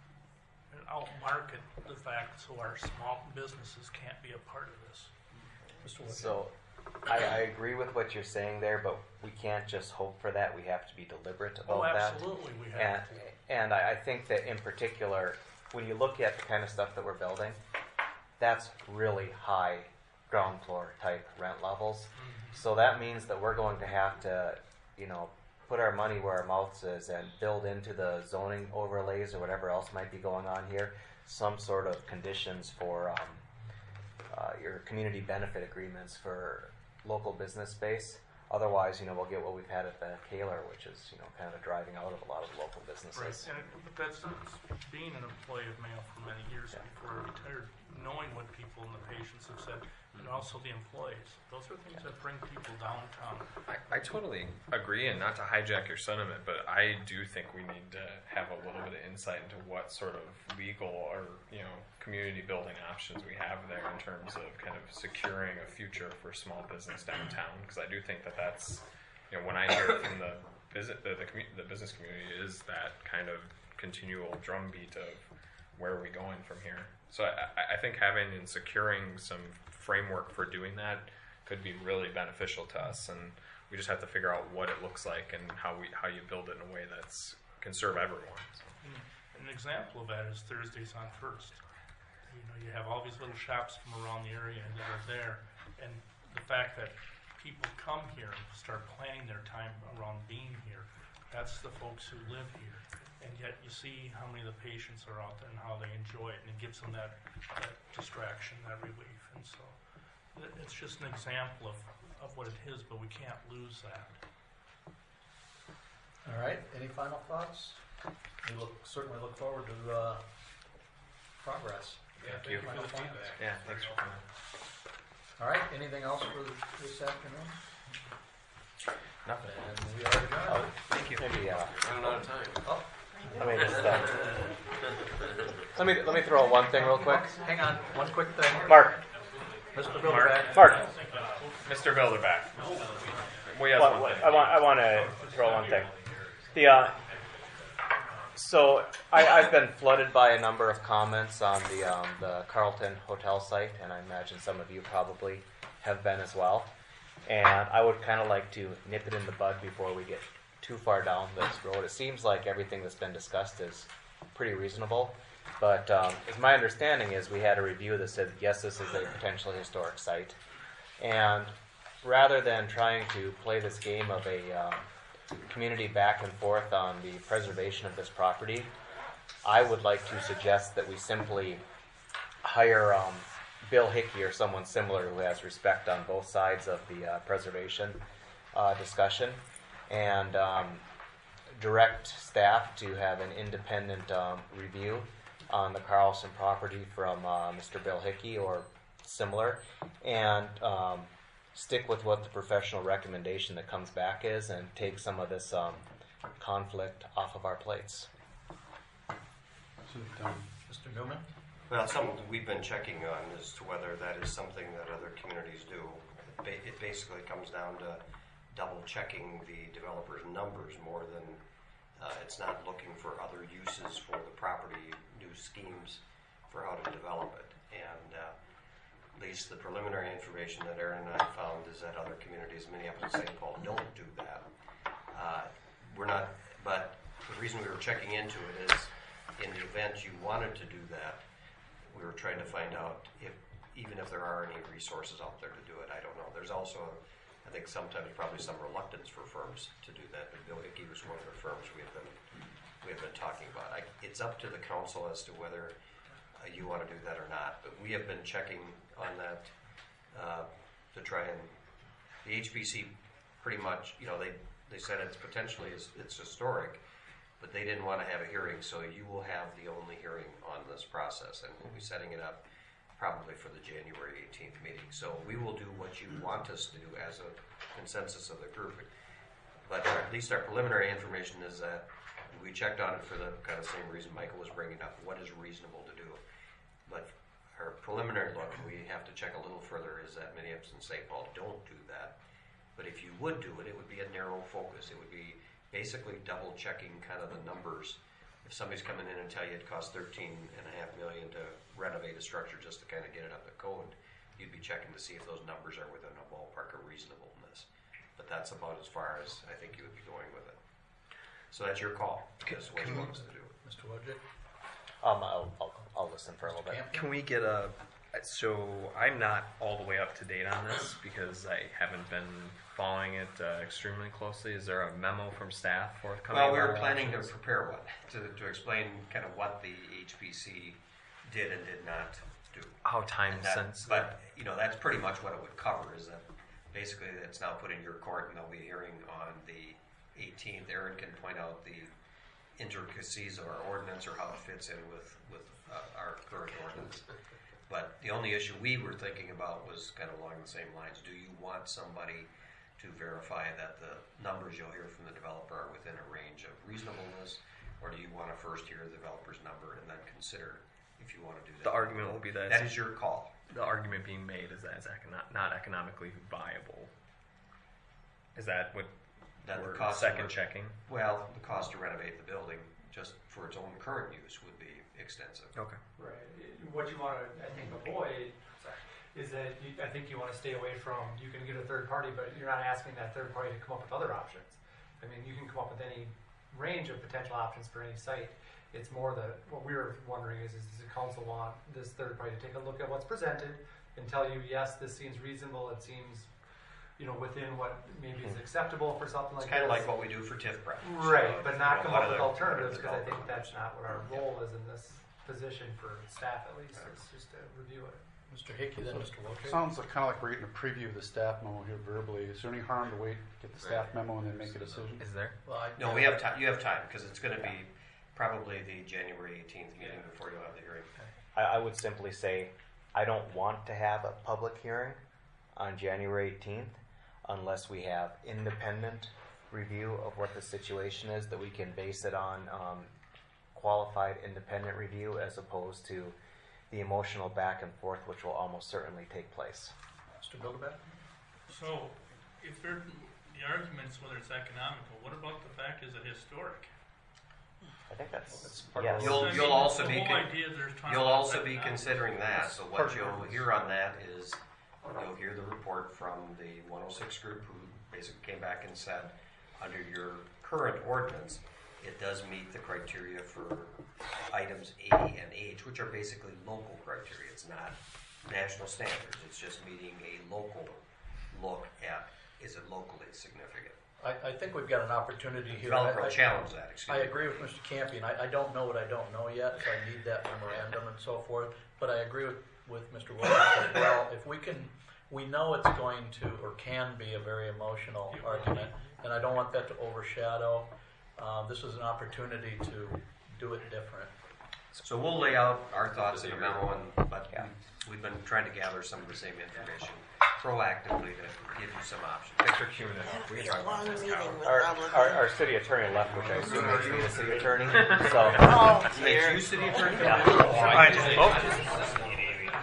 and outmarket the fact so our small businesses can't be a part of this. Mister Wood? So I, I agree with what you're saying there, but we can't just hope for that. We have to be deliberate about Oh, that. absolutely, we have and, to. And I, I think that in particular, when you look at the kind of stuff that we're building, that's really high ground floor type rent levels. Mm-hmm. So that means that we're going to have to, you know, put our money where our mouth is and build into the zoning overlays or whatever else might be going on here some sort of conditions for um, uh, your community benefit agreements for local business space. Otherwise, you know, we'll get what we've had at the Kaler, which is, you know, kind of driving out of a lot of local businesses. Right, and it, but that's it's being an employee of Mayo for many years Yeah. before I retired, knowing what people and the patients have said, and also the employees. Those are things that bring people downtown. I, I totally agree, and not to hijack your sentiment, but I do think we need to have a little bit of insight into what sort of legal or, you know, community building options we have there in terms of kind of securing a future for small business downtown. Because I do think that that's, you know, when I hear from the visit the the, commu- the business community is that kind of continual drumbeat of where are we going from here. So I, I think having and securing some framework for doing that could be really beneficial to us, and we just have to figure out what it looks like and how we how you build it in a way that's can serve everyone. So. An example of that is Thursdays on First. You know, you have all these little shops from around the area that are there, and the fact that people come here and start planning their time around being here, that's the folks who live here. And yet you see how many of the patients are out there and how they enjoy it, and it gives them that, that distraction, that relief. And so it- it's just an example of, of what it is, but we can't lose that. All right, any final thoughts? We look, certainly look forward to uh, progress. Yeah, Any thank you final for the thoughts? feedback. Yeah, thanks for coming. All right, anything else for this afternoon? Nothing. And we are adjourned. Thank you. Maybe, uh, Running out of time. Oh, let me just, uh, let me let me throw one thing real quick. hang on, one quick thing. Mark, Mister Bilderback. Mark, Mister Bilderback, we have What- one what- thing. I want I want to throw one thing. The uh, so I, I've been flooded by a number of comments on the um, the Carlton Hotel site, and I imagine some of you probably have been as well. And I would kind of like to nip it in the bud before we get too far down this road. It seems like everything that's been discussed is pretty reasonable, but um, as my understanding is, we had a review that said yes, this is a potentially historic site, and rather than trying to play this game of a um, community back and forth on the preservation of this property, I would like to suggest that we simply hire um, Bill Hickey or someone similar who has respect on both sides of the uh, preservation uh, discussion, and um, direct staff to have an independent um, review on the Carlson property from uh, Mister Bill Hickey or similar, and um, stick with what the professional recommendation that comes back is and take some of this um, conflict off of our plates. Mister Newman? Well, something we've been checking on as to whether that is something that other communities do. It ba- It basically comes down to double checking the developer's numbers more than, uh, it's not looking for other uses for the property, new schemes for how to develop it. And uh, at least the preliminary information that Aaron and I found is that other communities, Minneapolis and Saint Paul, don't do that. Uh, We're not, but the reason we were checking into it is in the event you wanted to do that, we were trying to find out if even if there are any resources out there to do it, I don't know. There's also, I think sometimes probably some reluctance for firms to do that. But Bill Hickey was one of the firms we have been we have been talking about. I, it's up to the council as to whether uh, you want to do that or not. But we have been checking on that uh, to try and the H P C pretty much, you know, they they said it's potentially it's, it's historic, but they didn't want to have a hearing, so you will have the only hearing on this process, and we'll be setting it up probably for the January eighteenth meeting. So we will do what you want us to do as a consensus of the group. But at least our preliminary information is that we checked on it for the kind of same reason Michael was bringing up, what is reasonable to do. But our preliminary look, we have to check a little further, is that Minneapolis and Saint Paul don't do that. But if you would do it, it would be a narrow focus. It would be basically double checking kind of the numbers. If somebody's coming in and tell you it costs thirteen and a half million to renovate a structure just to kind of get it up to code, you'd be checking to see if those numbers are within a ballpark of reasonableness. But that's about as far as I think you would be going with it. So that's your call. That's what you want us to do. Mister Wojcik? Um, I'll, I'll, I'll listen for a little bit. Can we get a? So I'm not all the way up to date on this because I haven't been following it uh, extremely closely. Is there a memo from staff forthcoming? Well, we were about planning to options? prepare one to, to explain kind of what the H P C did and did not do. How time And that- sensitive? But, you know, that's pretty much what it would cover, is that basically it's now put in your court and there'll be a hearing on the eighteenth. Aaron can point out the intricacies of our ordinance or how it fits in with, with uh, our current ordinance. But the only issue we were thinking about was kind of along the same lines. Do you want somebody to verify that the numbers you'll hear from the developer are within a range of reasonableness, or do you want to first hear the developer's number and then consider if you want to do that? The argument will be that That is your call. The argument being made is that it's econo- not economically viable. Is that what That the we're cost second of, checking? Well, the cost to renovate the building just for its own current use would be extensive. Okay. Right. What you want to, I think, avoid is that you, I think you want to stay away from, you can get a third party, but you're not asking that third party to come up with other options. I mean, you can come up with any range of potential options for any site. It's more that what we were wondering is, is does the council want this third party to take a look at what's presented and tell you, yes, this seems reasonable, it seems, you know, within what maybe is acceptable for something It's like kind of this. like what we do for TIF prep. Right, So, but you not know, come what up with other- alternatives, what other because I think that's developers not what our role is in this position for staff, at least. It's just to review it. Mister Hickey, then Mister Wojcik? Sounds like, kind of like we're getting a preview of the staff memo here verbally. Is there any harm to wait, get the staff memo, and then make a decision? Is there? Well, I, No, we have time. You have time because it's going to be probably the January eighteenth meeting before you'll have the hearing. I, I would simply say, I don't want to have a public hearing on January eighteenth unless we have independent review of what the situation is, that we can base it on um, qualified independent review as opposed to the emotional back and forth, which will almost certainly take place. Mister Bilderbeck? So, if they're, the arguments, whether it's economical, what about the fact is it historic? I think that's, That's part yes. of You'll I mean, you'll also the be whole con- idea they're trying you'll to also be economic. considering that. So Part what of the you'll ordinance. hear on that is you'll hear the report from the one oh six group who basically came back and said, under your current ordinance, it does meet the criteria for items A and H, which are basically local criteria. It's not national standards. It's just meeting a local look at, is it locally significant? I, I think we've got an opportunity here. Developer I- will I- challenge that, excuse I me. agree with Mister Campion. I, I don't know what I don't know yet, so I need that memorandum and so forth. But I agree with, with Mister Williams as well. If we can, we know it's going to or can be a very emotional argument, and I don't want that to overshadow. Uh, this is an opportunity to do it different. So we'll lay out our thoughts in a memo, and, but we've been trying to gather some of the same information proactively to give you some options. Thanks for queuing it up. It'll be a long meeting with Our, public. our, our city attorney left, which I assume makes me the city attorney. So, Oh, Makes dear. you city attorney? yeah. Oh.